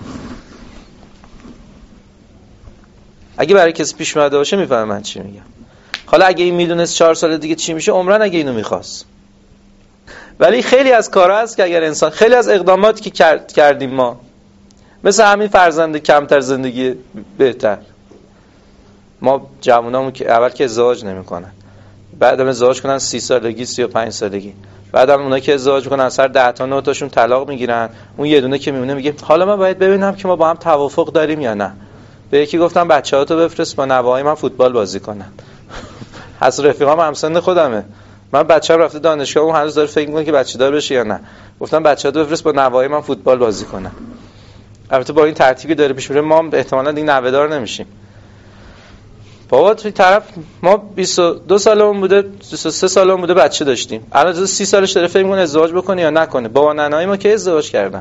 اگه برای کسی پیش اومده باشه میفهمه من چی میگم. حالا اگه این میدونست چهار سال دیگه چی میشه، عمرن اگه اینو میخواست. ولی خیلی از کارها هست که اگر انسان، خیلی از اقداماتی که کرد کردیم ما، مثل همین فرزند کمتر زندگی بهتر، ما جوانامون که اول که ازدواج نمیکنن، بعدم ازدواج کنن سی سالگی سی و پنج سالگی، بعدم اونایی که ازدواج میکنن از هر ده تا نه تاشون طلاق میگیرن، اون یه دونه که میمونه میگه حالا من باید ببینم که ما با هم توافق داریم یا نه. به یکی گفتم بچه‌هاتو بفرست با نوه‌های من فوتبال بازی کنن. از رفیقام همسن خودمه، من بچه‌م رفته دانشگاه، اون هنوز داره فکر می‌کنه که بچه دار بشه یا نه. گفتم بچه‌هاتو بفرست با نوه‌های من فوتبال بازی کنن. البته با این ترتیبی داره پیش میره ما احتمالاً دیگه نوه‌دار نمیشیم. بابا توی طرف ما بیست و دو سالمون بوده، بیست و سه سالمون بوده بچه داشتیم. الان جز سی سالش داره فکر می‌کنه ازدواج بکنه یا نکنه. بابا ننه‌های ما که ازدواج کردن.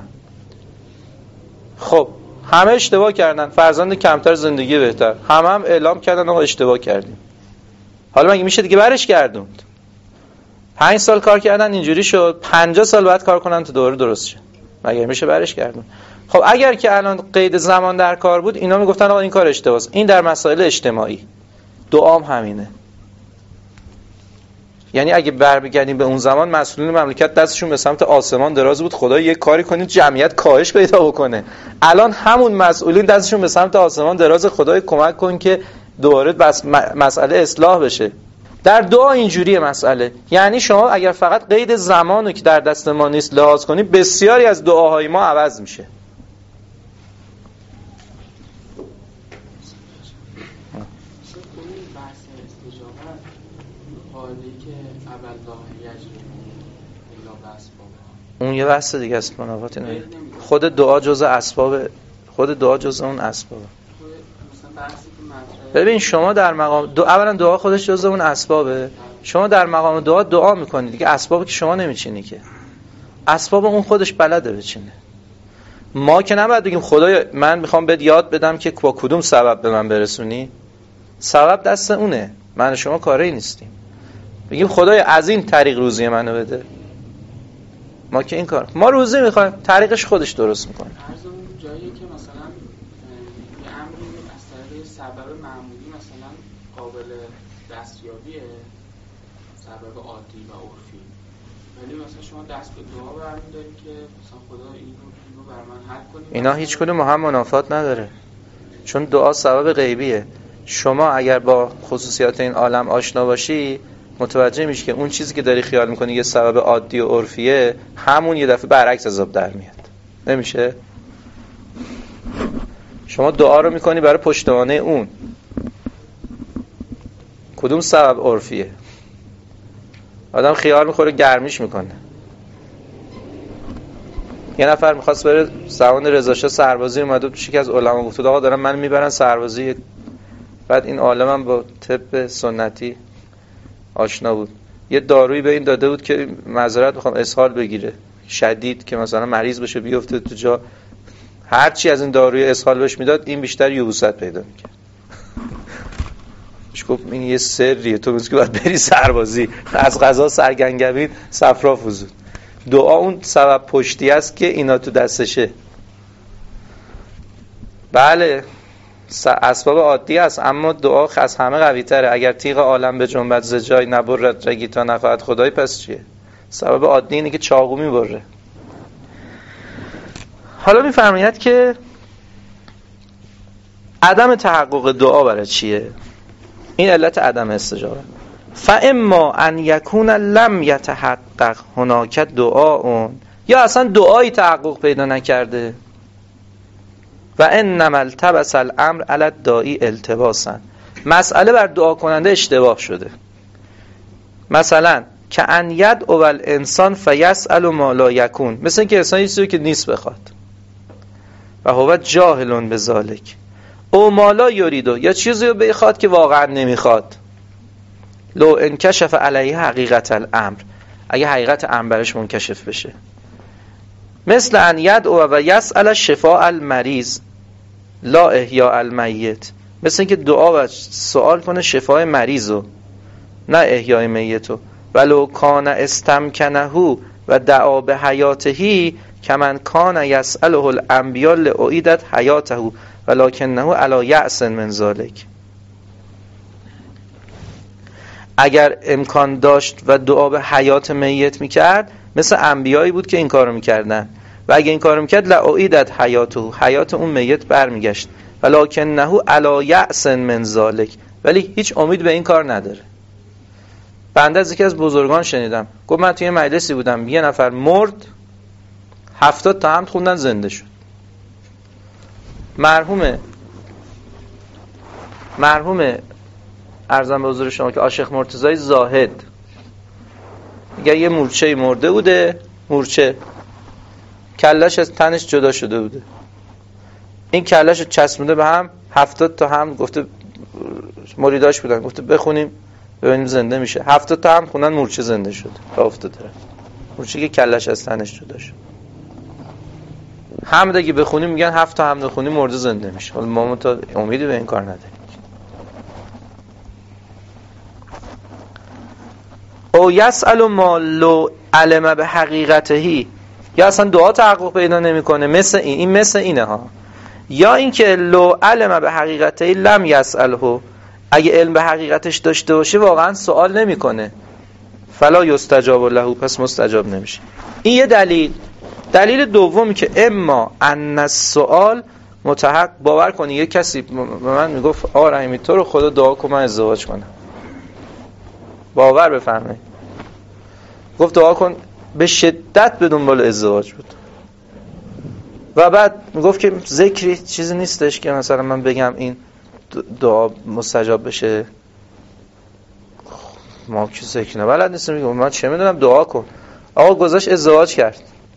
خب همه اشتباه کردن، فرزند کمتر زندگی بهتر. همه هم اعلام کردن آقا اشتباه کردیم. حالا مگه میشه دیگه برش گردوند؟ پنج سال کار کردن اینجوری شد، پنجاه سال بعد کار کنن تا دوباره درست شه. مگه میشه برش گردوند؟ خب اگر که الان قید زمان در کار بود، اینا میگفتن آقا این کار اشتباهه. این در مسائل اجتماعی. دعام همینه. یعنی اگه برمیگردیم به اون زمان، مسئولین مملکت دستشون به سمت آسمان دراز بود، خدا یک کاری کنید جمعیت کاهش پیدا بکنه. الان همون مسئولین دستشون به سمت آسمان دراز، خدای کمک کن که دوباره بس مسئله اصلاح بشه. در دعا اینجوریه مسئله. یعنی شما اگر فقط قید زمانو که در دست ما نیست لحاظ کنید، بسیاری از دعاهای ما عوض میشه. اون یه بحث دیگه است، منافاتی نداره. خود دعا جزء اسباب، خود دعا جزء اون اسباب. ببین شما در مقام دعا، اولا دعا خودش جزء اون اسبابه. شما در مقام دعا دعا میکنید دیگه، اسبابی که شما نمیچینی که، اسباب اون خودش بلده بچینه. ما که نباید بگیم خدایا من میخوام بهت یاد بدم که با کدوم سبب به من برسونی. سبب دست اونه، من و شما کاری نیستیم. بگیم خدایا از این طریق روزی منو بده. ما که این کار، ما روزی میخوایم، طریقش خودش درست میکنه. از اون جایی که مثلا یه امری از طریق سبب معمولی مثلا قابل دستیابیه، سبب عادی و عرفی، ولی مثلا شما دست به دعا برمی‌دارید که مثلا خدا اینو اینو برای من حل کنه. اینا هیچ کدوم هم منافات نداره، چون دعا سبب غیبیه. شما اگر با خصوصیات این عالم آشنا باشی متوجه میشی که اون چیزی که داری خیال میکنی یه سبب عادی و عرفیه، همون یه دفعه برعکس عذاب در میاد. نمیشه؟ شما دعا رو میکنی برای پشتوانه اون، کدوم سبب عرفیه؟ آدم خیال میخوره گرمیش میکنه. یه نفر میخواست بره زمان رضاشاه سربازی، اومد پیش یکی از علما گفت آقا دارم من میبرن سربازی. بعد این عالمم با طب سنتی آشنا بود، یه دارویی به این داده بود که معذرت میخوام اسهال بگیره شدید، که مثلا مریض بشه بیفته تو جا، هر چی از این داروی اسهال بهش میداد این بیشتر یبوست پیدا میکرد. مش گفت این یه سریه، تو میگی که باید بری سربازی، از قضا سرگنگبین صفرا فزود. دعا اون سبب پشتی است که اینا تو دستشه. بله اسباب عادی است، اما دعا از همه قوی تره. اگر تیغ عالم به جنبت ز جای نبرد رگی تا نخواهد خدای، پس چیه؟ سبب عادی اینه که چاقو میبره. حالا میفرماید که عدم تحقق دعا برای چیه؟ این علت عدم استجابه. فاما ان یکون لم یتحقق هناک دعاء، یا اصلا دعایی تحقق پیدا نکرده. و انما التبس الامر علی الداعی التباسا، مسئله بر دعا کننده اشتباه شده. مثلا که ان یدعو الانسان فیسأل ما لا یکون، مثل اینکه انسان یه چیزی که نیست بخواد و هو جاهل بذالک، او ما لا یریدو، یا چیزی رو بخواد که واقعا نمیخواد. لو انکشف علیه حقیقت الامر، اگه حقیقت امر برش منکشف بشه. مثل ان یدعو و یسأل شفاء المریض لا احیاء المیت، مثل اینکه دعا و سوال کنه شفای مریضو نه احیای میتو. ولو کان استمکنه و دعا به حیاتهی کمن کان یسأله الانبیاء لأعیدت حیاته ولکنه علی یأس من ذلک. اگر امکان داشت و دعا به حیات میت میکرد، مثل انبیایی بود که این کارو میکردن، و اگه این کارو میکرد لأعیدت حیاته، حیات اون میت برمیگشت، ولکنه علی یأس من ذلک، ولی هیچ امید به این کار نداره. بنده از یکی از بزرگان شنیدم، گفت من توی مجلسی بودم یه نفر مرد، هفتاد تا حمد خوندن زنده شد. مرحوم مرحوم عرضم به حضور شما که عاشق مرتضی زاهد میگه یه مورچه مرده بوده، مورچه کلش از تنش جدا شده بوده، این کلش رو چسبونده به هم، هفتاد تا هم گفته مریداش بودن، گفته بخونیم ببینیم زنده میشه. هفتاد تا هم خوندن، مورچه زنده شد و افتاده رفت. مورچه که کلش از تنش جدا شد. حمد اگه بخونیم میگن هفت تا حمد بخونیم مرده زنده میشه. حالا ما تا امیدی به این کار نداریم. او یسأل ما لو علم به حقیقتهی، یا اصلا دعا تحقق پیدا نمیکنه، مثل این این مثل اینه ها. یا اینکه لو علم به حقیقتهی لم یسأله، اگه علم به حقیقتش داشته باشه واقعا سوال نمیکنه، فلا یستجاب له، پس مستجاب نمیشه. این یه دلیل. دلیل دومی که اما ان السؤال متحق، باور کنی یه کسی به من میگفت آقا رحیمی تو رو خدا دعا کن من ازدواج کنم، باور بفرمایید، گفت دعا کن، به شدت به دنبال ازدواج بود. و بعد میگفت که ذکری چیزی نیستش که مثلا من بگم این دعا مستجاب بشه، ما که ذکر نه بلد نیستم، میگم من چه میدونم دعا کن. آقا گذاشت ازدواج کرد،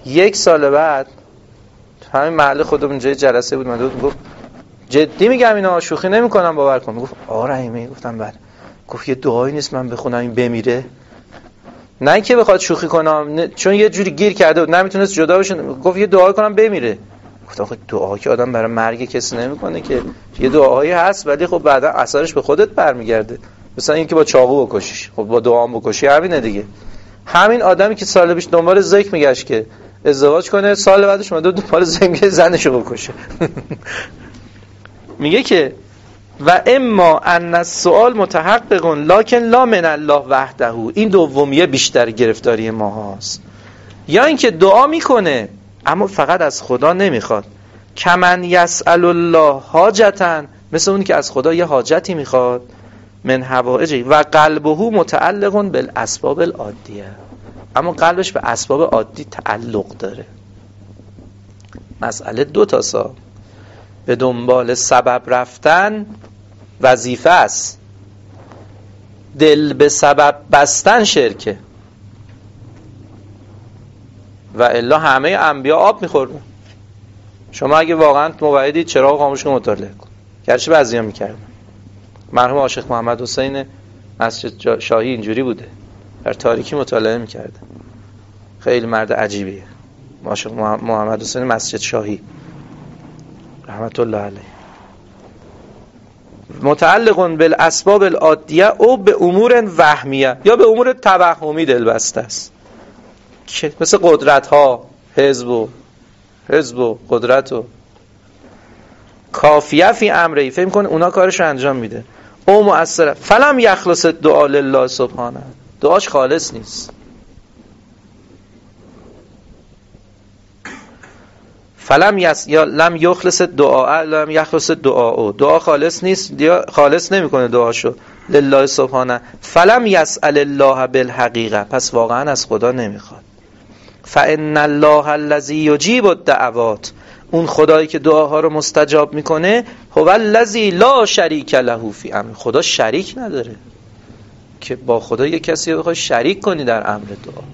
یک سال بعد همین محل خودمون جای جلسه بود، من بود گفت جدی میگم اینا شوخی نمیکنم باور کن. گفت آ رحیمی. گفتم بله. گفت یه دعایی نیست من بخونم این بمیره؟ نه اینکه بخواد شوخی کنم، نه چون یه جوری گیر کرده بود نمیتونست جدا بشه. گفت یه دعا کنم بمیره. گفتم خب دعا که آدم برای مرگ کسی نمیکنه که، یه دعایی هست ولی خب بعدا اثرش به خودت برمیگرده. مثلا اینکه با چاقو بکشیش، خب با دعا بکشی همینه دیگه. همین آدمی که سال پیش دنبال ذکر میگشت که ازدواج کنه، سال بعدش اومده دنبال ذکر زنشو بکشه. میگه که و اما ان السؤال متحقق لکن لا من الله وحده، این دومیه بیشتر گرفتاری ما هست. یا اینکه دعا میکنه اما فقط از خدا نمیخواد، کمن یسأل الله حاجتن، مثل اون که از خدا یه حاجتی میخواد، من حوائجه و قلبه متعلق بالاسباب العادیه، اما قلبش به اسباب عادی تعلق داره. مسئله دو تا سا، به دنبال سبب رفتن وظیفه است، دل به سبب بستن شرکه. و الا همه انبیا آب میخوردن. شما اگه واقعا موحدید چراغ خاموش کن مطالعه کن، گرچه بعضیا میکردن. مرحوم عاشق محمد حسین مسجد شاهی اینجوری بوده، در تاریکی مطالعه میکرده. خیلی مرد عجیبیه عاشق محمد حسین مسجد شاهی رحمت الله علیه. متعلق بالاسباب العادیه او به امور وهمیه، یا به امور توهمی دل بسته است، مثل قدرت ها، حزب و حزب و قدرت و کافیه فی امری، فهم کن اونا کارش رو انجام میده. او مؤثره فلم یخلص دعا لله سبحانه، دعاش خالص نیست. فلم یس یا لم یخلص دعا لم یخلص دعا، دعا خالص نیست، یا خالص نمیکنه دعاشو لله سبحانه. فلم یسأل الله بالحقیقه، پس واقعا از خدا نمیخواد. فان الله الذی یجیب الدعوات، اون خدایی که دعاها رو مستجاب میکنه، هو الذی لا شریک له فی امر، خدا شریک نداره که با خدا یک کسی رو بخوای شریک کنی در امر دعا.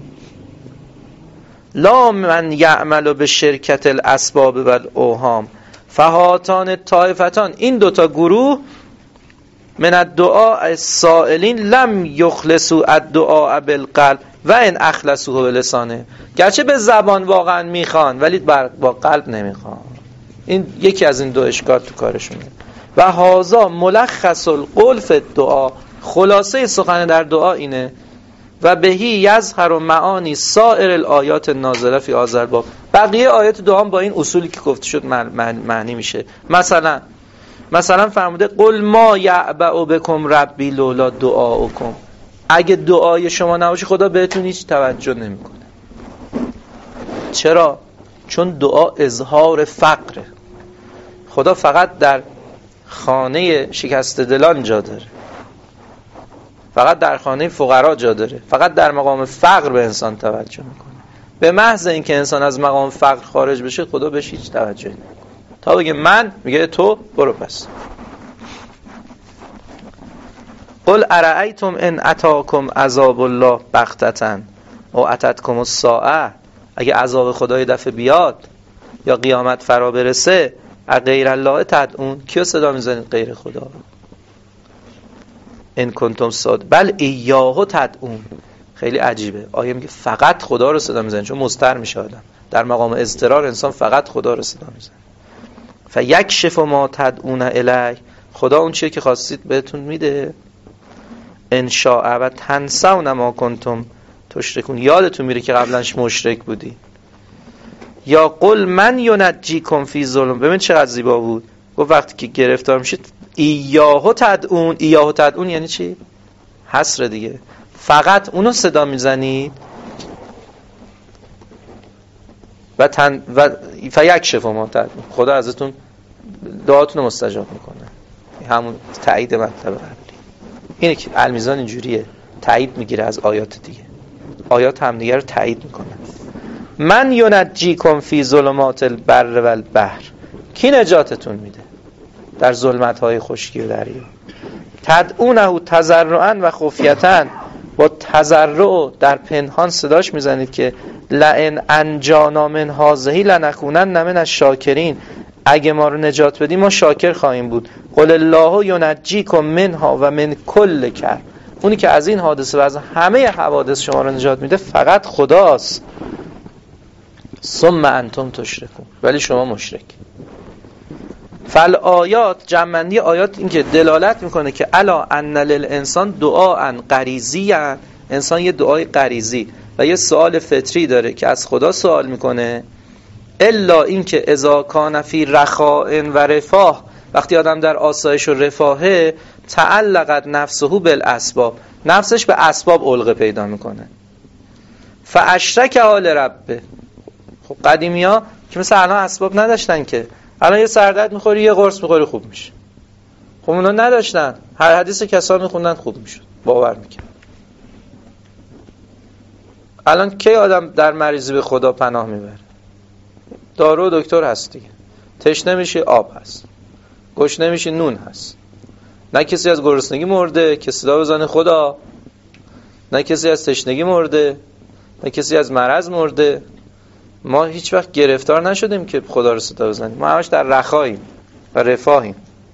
لا من یعمل به شرکت الاسباب و الاوهام فهاتان طایفتان، این دوتا گروه من الدعاء السائلین لم یخلصوا الدعاء بالقلب و ان اخلصوه بلسانه، گرچه به زبان واقعا میخوان ولی با قلب نمیخوان. این یکی از این دو اشکال تو کارشونه. و هذا ملخص القول فی الدعاء، خلاصه سخن در دعا اینه. و بهی یظهر معانی سایر الآیات النازله فی هذا الباب، بقیه آیات دعا با این اصولی که گفته شد معنی میشه. مثلا مثلا فرموده قل ما یعبأ بکم ربی لولا دعاؤکم، اگه دعای شما نباشه خدا بهتون هیچ توجه نمیکنه. چرا؟ چون دعا اظهار فقره. خدا فقط در خانه شکست دلان جا داره، فقط در خانه فقرا جا داره، فقط در مقام فقر به انسان توجه میکنه. به محض اینکه انسان از مقام فقر خارج بشه خدا بهش هیچ توجه نمیکنه. تا بگه من، میگه تو برو پس. قل ارأیتم ان اتاکم عذاب الله بغتة او اتتکم الساعه، اگه عذاب خدای دفعه بیاد یا قیامت فرا برسه، غیر الله تدعون، کیو صدا میزنید غیر خدا؟ ان کنتم صادق بل ایاه تدعون. خیلی عجیبه، آیه میگه فقط خدا رو صدا میزنید، چون مضطر میشه آدم در مقام اضطرار، انسان فقط خدا رو صدا میزنه. فیکشف ما تدعون الیه، خدا اون چیه که خواستید بهتون میده. ان شاء و تنسون ما کنتم تشرکون، یادتون میره که قبلش مشرک بودی. یا قل من ینجیکم فی ظلم، ببین چقدر زیبا بود، گفت وقتی که گرفتار میشید ایاه تدعون. ایاه تدعون یعنی چی؟ حصر دیگه، فقط اونو صدا میزنید. و تن و فیکشف ما تدعون، خدا ازتون دعاتون رو مستجاب میکنه. همون تایید مطلب قبلی اینه که المیزان اینجوریه، تایید میگیره از آیات دیگه، آیات هم دیگه رو تایید میکنه. من ینجیکم فی ظلمات البر و البحر، کی نجاتتون میده در ظلمت های خشکی و دریا؟ تدعونه تضرعا و خفیتا، با تضرع در پنهان صداش میزنید که لئن انجانا من هذه لنکونن من الشاکرین، اگه ما رو نجات بدیم ما شاکر خواهیم بود. قل الله ینجیکم منها و من کل کرب، اونی که از این حادثه و از همه حوادث شما رو نجات میده فقط خداست. ثم انتم تشرکون، ولی شما مشرک. فل آیات، جمع‌بندی آیات این که دلالت میکنه که الا ان للانسان دعاء غریزی، انسان یه دعای غریزی و یه سوال فطری داره که از خدا سوال میکنه. الا این که اذا کان فی رخاء و رفاه، وقتی آدم در آسایش و رفاهه، تعلقت نفسه بالاسباب، نفسش به اسباب علقه پیدا میکنه. فاشرک حال ربه. خب قدیمی ها که مثلا الان اسباب نداشتن که، الان یه سردرد میخوری یه قرص میخوری خوب میشه. خب اونا نداشتن، هر حدیث کسا میخوندن خوب میشد، باور میکرد. الان کی آدم در مریضی به خدا پناه میبره؟ دارو و دکتر هست دیگه. تشنه میشه آب هست، گشنه میشه نون هست. نه کسی از گرسنگی مرده که صدا بزنه خدا، نه کسی از تشنگی مرده، نه کسی از مرض مرده. ما هیچ وقت گرفتار نشدیم که خدا رو صدا بزنیم. ما همش در رخاییم و رفاهیم.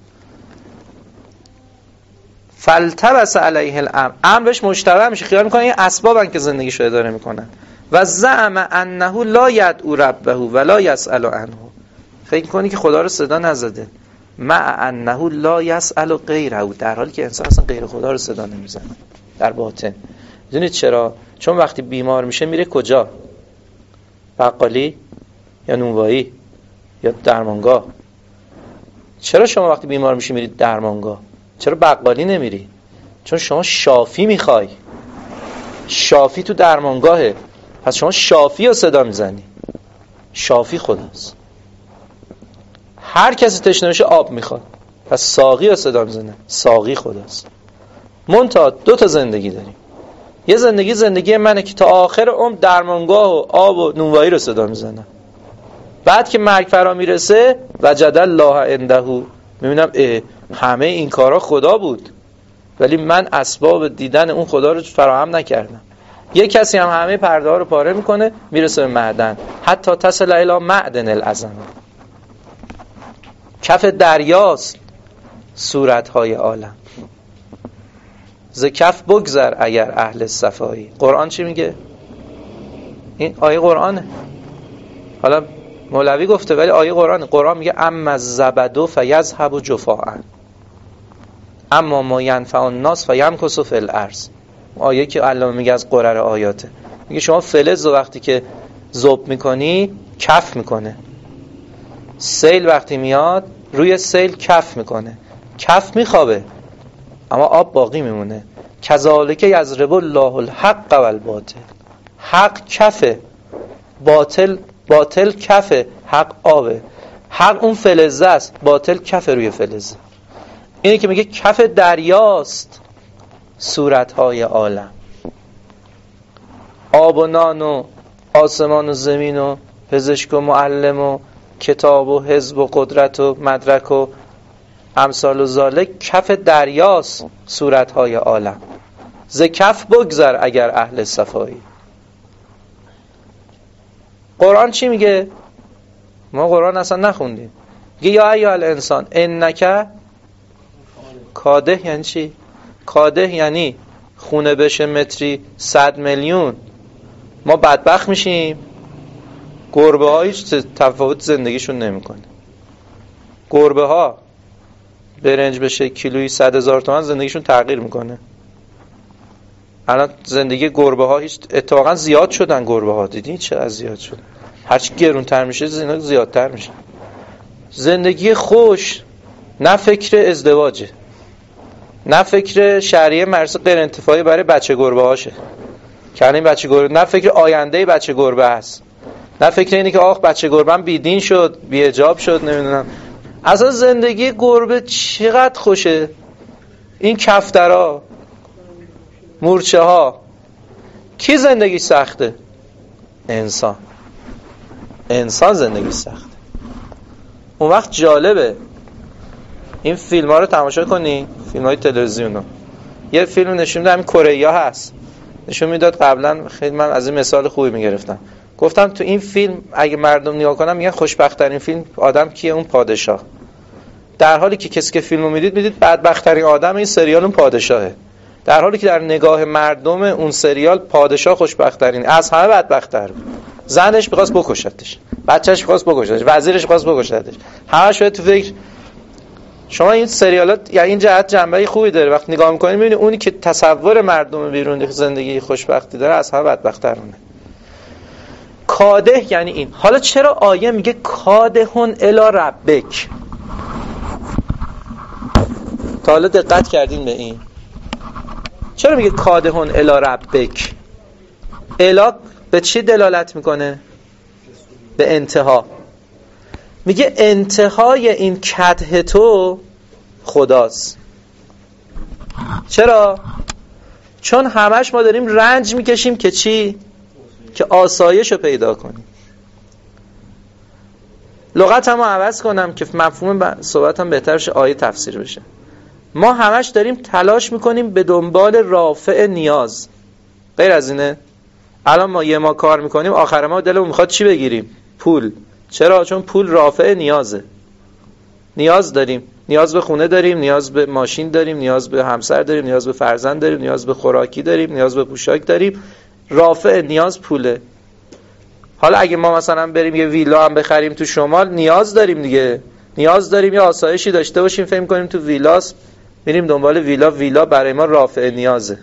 فالتبس علیه الامر، امر بهش مشتبه میشه، خیال میکنه این اسبابن که زندگیشو اداره میکنن. و زعم انه لا یدعو ربه ولا یسأل عنه، فکر کنی که خدا رو صدا نزده. مع انه لا یسأل غیره، در حالی که انسان اصلا غیر خدا رو صدا نمیزنه در باطن. میدونید چرا؟ چون وقتی بیمار میشه میره کجا؟ بقالی یا نونوایی یا درمانگاه. چرا شما وقتی بیمار میشی میرید درمانگاه؟ چرا بقالی نمیری؟ چون شما شافی میخوای. شافی تو درمانگاهه، پس شما شافی رو صدا میزنی. شافی خداست. هر کسی تشنه بشه آب میخواد، پس ساقی رو صدا میزنه. ساقی خداست. منتها دو تا زندگی داریم. یه زندگی زندگی منه که تا آخر عمر درمانگاه و آب و نونوایی رو صدا میزنم. بعد که مرگ فرا میرسه وجد الله عنده، میبینم همه این کارا خدا بود ولی من اسباب دیدن اون خدا رو فراهم نکردم. یه کسی هم همه پرده ها رو پاره میکنه میرسه به معدن، حتی تصل الی معدن العظمه. کف دریاست صورتهای عالم. ز کف بگذر اگر اهل صفایی. قرآن چی میگه؟ این آیه قرآنه، حالا مولوی گفته ولی آیه قرآنه. قرآن میگه اما الزبد فیذهب جفاء، اما ما ینفع الناس فیمکث فی الارض. آیه که علامه میگه از قرر آیاته، میگه شما فلز رو وقتی که ذوب میکنی کف میکنه، سیل وقتی میاد روی سیل کف میکنه، کف میخوابه اما آب باقی میمونه. کذالک یضرب الله الحق و الباطل، حق کفه، باطل باطل کفه، حق آبه. حق اون فلزه است، باطل کفه روی فلزه. اینه که میگه کف دریاست صورتهای عالم. آب و نان و آسمان و زمین و پزشک و معلم و کتاب و حزب و قدرت و مدرک و امثال و ذالک کف دریاست صورتهای عالم. ز کف بگذر اگر اهل صفایی. قرآن چی میگه؟ ما قرآن اصلا نخوندیم. میگه یا ایها الانسان انک کاده. یعنی چی؟ کاده یعنی خونه بشه متری صد میلیون ما بدبخت میشیم. گربه ها هیچ تفاوت زندگیشون نمیکنه. گربه ها برنج بشه کیلویی صد هزار تومان زندگیشون تغییر میکنه. الان زندگی گربه ها هیچ اتفاقا زیاد شدن. گربه ها دیدین چه از زیاد شدن، هرچی گرونتر میشه زینا زیادتر میشه. زندگی خوش نه فکر ازدواجه، نه فکر شهریه مرس غیر انتفاعی برای بچه گربه هاشه که این بچه گربه، نه فکر آینده بچه گربه هست، نه فکر اینی که آخ بچه گربه‌م بیدین شد بی حجاب شد نمیدونم. اصلا زندگی گربه چقدر خوشه. این کفترها مورچه ها کی زندگی سخته؟ انسان. انسان زندگی سخته. اون وقت جالبه این فیلم ها رو تماشا کنی، فیلم های تلویزیون رو. یه فیلم نشون میده همین کره ها هست، نشون میداد. قبلا خیلی من از این مثال خوبی میگرفتم، گفتم تو این فیلم اگه مردم نگاه کنن میگن خوشبخت ترین فیلم آدم کیه؟ اون پادشاه. در حالی که کسی که فیلمو میدید میدید بدبخت ترین آدم این سریال اون پادشاهه، در حالی که در نگاه مردم اون سریال پادشاه خوشبخت ترین، از همه بدبخت تر بود. زنش می‌خواست بکشتش، بچه‌ش می‌خواست بکشتش، وزیرش می‌خواست بکشتش، همه شده تو فکر. شما این سریالات یعنی این جهت جنبه خوبی داره، وقتی نگاه می‌کنید می‌بینید اونی که تصور مردم بیرون زندگی خوشبختی داره از همه بدبخت‌ترونه. کاده یعنی این. حالا چرا آیه میگه کادهون الی ربک؟ تا حالا دقت کردین به این؟ چرا میگه کادهون الی ربک؟ الی به چی دلالت میکنه؟ به انتها. میگه انتهای این کده تو خداست. چرا؟ چون همش ما داریم رنج میکشیم که چی؟ که آسایش رو پیدا کنیم. لغت هم رو عوض کنم که مفهوم صحبت هم بهتر شه، آیه تفسیر بشه. ما همش داریم تلاش میکنیم به دنبال رافع نیاز، غیر از اینه؟ الان ما یه ما کار میکنیم، آخر ما دلمون میخواد چی بگیریم؟ پول. چرا؟ چون پول رافع نیازه. نیاز داریم، نیاز به خونه داریم، نیاز به ماشین داریم، نیاز به همسر داریم، نیاز به فرزند داریم، نیاز به خوراکی داریم، نیاز به پوشاک داریم. رافع نیاز پوله. حالا اگه ما مثلا بریم یه ویلا هم بخریم تو شمال، نیاز داریم دیگه، نیاز داریم یه آسایشی داشته باشیم، فهم کنیم تو ویلاست، میریم دنبال ویلا. ویلا برای ما رافع نیازه.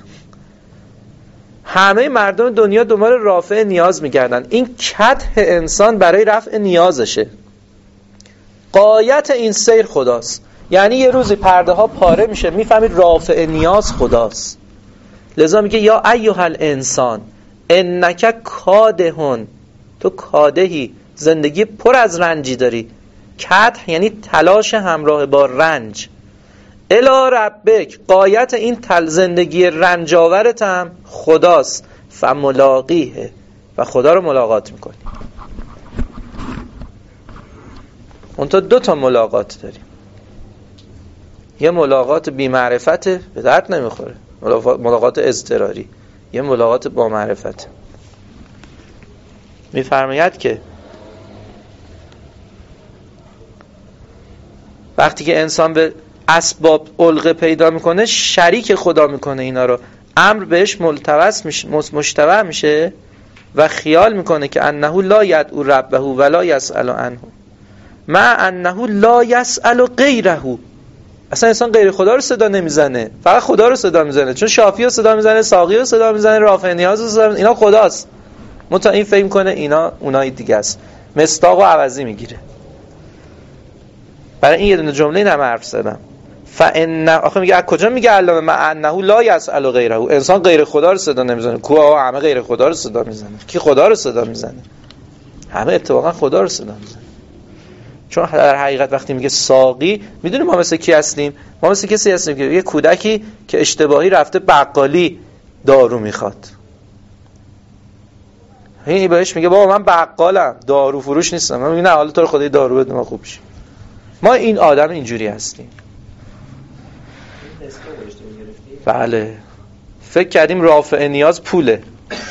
همه مردم دنیا دنبال رافع نیاز میگردن. این کده انسان برای رفع نیازشه. غایت این سیر خداست. یعنی یه روزی پرده ها پاره میشه، میفهمید رافع نیاز خداست. لذا میگه یا ایها الانسان انک کادهون، تو کادهی، زندگی پر از رنجی داری. کد یعنی تلاش همراه با رنج. الی ربک، غایت این تل زندگی رنجاورت هم خداست. فملاقیه، و خدا رو ملاقات میکنی. اون تو دو تا ملاقات داریم. یه ملاقات بی معرفته، به درد نمیخوره، ملاقات اضطراری. یه ملاقات با معرفت. میفرماید که وقتی که انسان به اسباب علقه پیدا میکنه، شریک خدا میکنه اینا رو، امر بهش ملتبس میشه، مشتبه میشه و خیال میکنه که انه لا یدعو ربه ولا یسأل عنه مع انه لا یسأل غیره. اصلا انسان غیر خدا رو صدا نمیزنه، فقط خدا رو صدا میزنه. چون شافی رو صدا میزنه، ساقی رو صدا میزنه، رافع نیاز رو صدا میزنه، اینا خداست. متا این فهم کنه اینا اونای دیگه است، مصداق و عوضی میگیره. برای این یه دونه جمله اینم حرف زدم. فان آخه میگه از کجا میگه علامه مع انه لا یسأل غیره؟ انسان غیر خدا رو صدا نمیزنه. کو همه غیر خدا رو صدا میزنه. کی خدا رو صدا میزنه؟ همه اتفاقا خدا رو صدا میزنه. چون در حقیقت وقتی میگه ساقی، میدونیم ما مثل کی هستیم؟ ما مثل کسی هستیم که یه کودکی که اشتباهی رفته بقالی دارو میخواد. این بهش میگه بابا من بقالم، دارو فروش نیستم. من میگه نه حالا تو رو خدای دارو بده ما خوب بشیم. ما این آدم اینجوری هستیم. بله، فکر کردیم رافع نیاز پوله.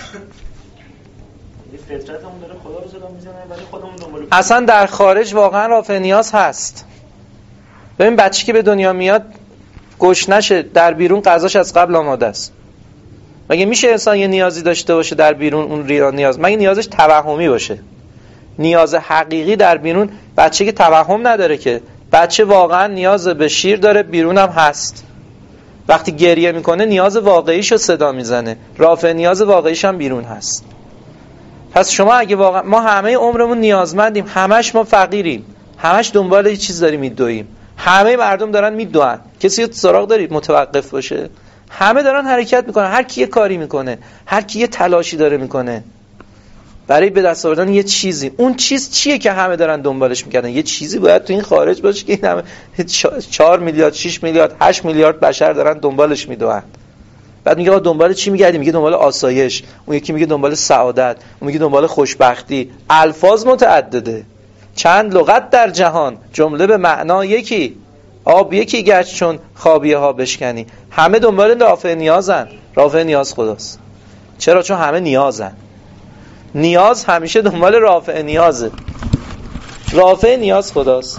فطرتمون داره خدا رو صدا میزنه ولی خودمون دنبال. اصلا در خارج واقعا رافع نیاز هست. ببین بچه‌ای که به دنیا میاد گشنشه، در بیرون غذاش از قبل آماده است. مگه میشه انسان یه نیازی داشته باشه در بیرون اون ریا نیاز؟ مگه نیازش توهمی باشه؟ نیاز حقیقی در بیرون، بچه که توهم نداره که، بچه واقعا نیاز به شیر داره، بیرون هم هست. وقتی گریه میکنه نیاز واقعیشو صدا میزنه، رافع نیاز واقعیش هم بیرون هست. پس شما اگه واقعا ما همه عمرمون نیازمندیم، همش ما فقیریم، همش دنبال یه چیز داریم میدویم، همه مردم دارن میدوئن، کسی سراغ دارید متوقف باشه؟ همه دارن حرکت میکنن، هر کی یه کاری میکنه، هر کی یه تلاشی داره میکنه برای به دست آوردن یه چیزی. اون چیز چیه که همه دارن دنبالش میکردن؟ یه چیزی باید تو این خارج باشه که این همه چهار میلیارد، شش میلیارد، هشت میلیارد بشر دارن دنبالش میدوئن. بعد میگه دنبال چی میگردی؟ میگه دنبال آسایش، اون یکی میگه دنبال سعادت، اون میگه دنبال خوشبختی. الفاظ متعدده، چند لغت در جهان، جمله به معنا یکی. آب یکی گشت چون خابیه ها بشکنی. همه دنبال رافع نیازن. رافع نیاز خداست. چرا؟ چون همه نیازن. نیاز همیشه دنبال رافع نیازه. رافع نیاز خداست.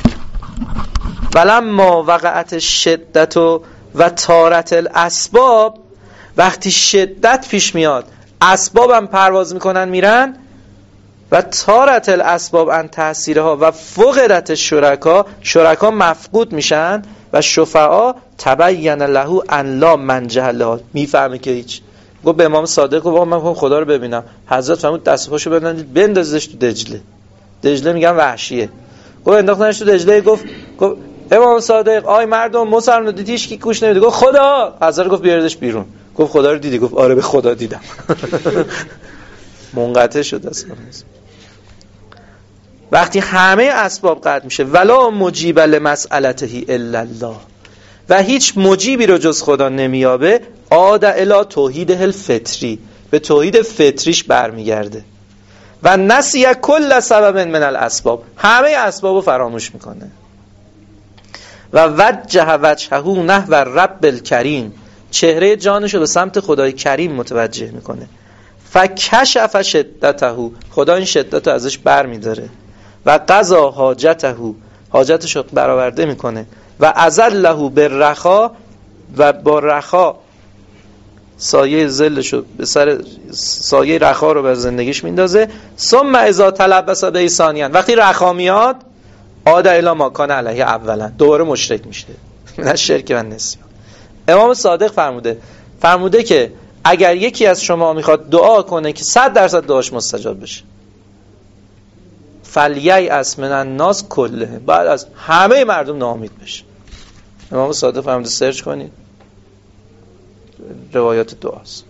ولما وقعت شدت و و تارت الاسباب، وقتی شدت پیش میاد اسبابم پرواز میکنن میرن، و تارت الاسباب ان تأثیرها و فقدت شرکا، شرکا مفقود میشن و شفعا تبین له ان لا منجح له، میفهمه که هیچ. گفت به امام صادق گفت من میخوام خدا رو ببینم. حضرت فرمود دست و پاشو ببندید بندازش تو دجله. دجله میگن وحشیه. گفت انداختنش تو دجله. گفت گفت امام صادق آی مردم مسلمان دیدی هیچ کی گوش نمیده. گفت خدا. حضرت گفت بیاردش بیرون. گفت خدا رو دیدی؟ گفت آره به خدا دیدم. منقطع شد اصلا. وقتی همه اسباب قطع میشه ولا مجیب لمسئلته الا الله، و هیچ مجیبی رو جز خدا نمیابه، عاد الی توحیده الفطری، به توحید فطریش برمیگرده. و نسی کل سبب من الاسباب، همه اسبابو فراموش میکنه. و وجه وجهه نحو رب الکریم، چهره جانشو به سمت خدای کریم متوجه میکنه. فکشف شدته، خدا این شدت رو ازش برمیداره. و قضا حاجته، حاجتشو برآورده میکنه. و ازله بالرخا، و با رخا سایه ذلشو به سر سایه رخا رو بر زندگیش میندازه. ثم اذا تلبس به ثانیا، وقتی رخا میاد عاد الی ما کان علیه اولا، دوباره مشرک میشه. نه شرک و نسیان. امام صادق فرموده فرموده که اگر یکی از شما میخواد دعا کنه که صد درصد دعاش مستجاب بشه، فلییأس من الناس کلهم، بعد از همه مردم ناامید بشه. امام صادق فرموده سرچ کنید، روایات دعاست.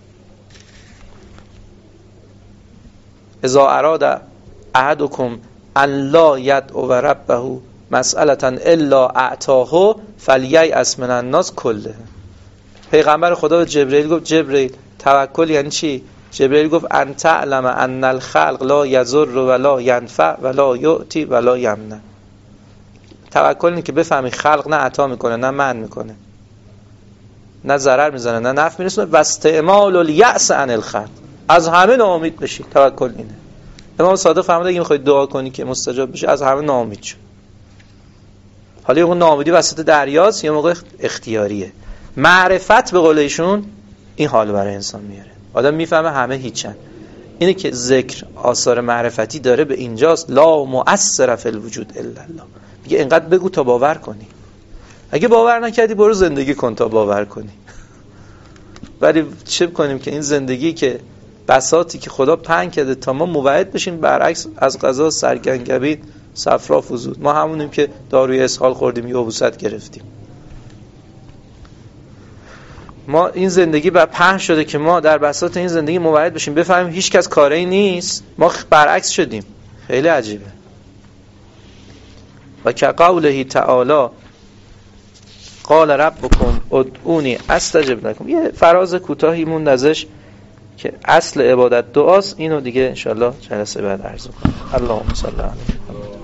اذا اراد احدکم ان لا یدعو ربه مسئلة الا اعطاه فلییأس من الناس کلهم. پیغمبر خدا به جبرئیل گفت جبرئیل توکل یعنی چی؟ جبرئیل گفت ان تعلم ان الخلق لا یضر ولا ینفع ولا یعطی ولا یمنع. توکل اینه که بفهمی خلق نه عطا میکنه نه منع میکنه، نه ضرر میزنه نه نفع میرسونه. و استعمال الیأس عن الخلق، از همه ناامید بشی. توکل اینه. امام صادق فرموده اگه میخوای دعا کنی که مستجاب بشه از همه ناامید شو. حالا اون ناامیدی وسط دریاست یا موقع اختیاریه. معرفت به قول ایشون این حالو برای انسان میاره. آدم میفهمه همه هیچن. اینه که ذکر آثار معرفتی داره به اینجاست. لا مؤثر فی الوجود الا الله. میگه اینقدر بگو تا باور کنی. اگه باور نکردی برو زندگی کن تا باور کنی. ولی چه کنیم که این زندگی که بساطی که خدا پهن کرده تا ما موعد بشیم، برعکس از قضا سرگنگبید صفرا فزود. ما همونیم که داروی اسهال خوردیم یا یبوست گرفتیم. ما این زندگی بر پهن شده که ما در بساط این زندگی موعد بشیم، بفهمیم هیچ کس کاری نیست، ما برعکس شدیم. خیلی عجیبه. و که قوله تعالی قال ربکم ادعونی استجب لکم. یه فراز کوتاهی موند ازش که اصل عبادت دعاست. اینو دیگه انشالله جلسه بعد عرض کنم. اللهم صل علی محمد.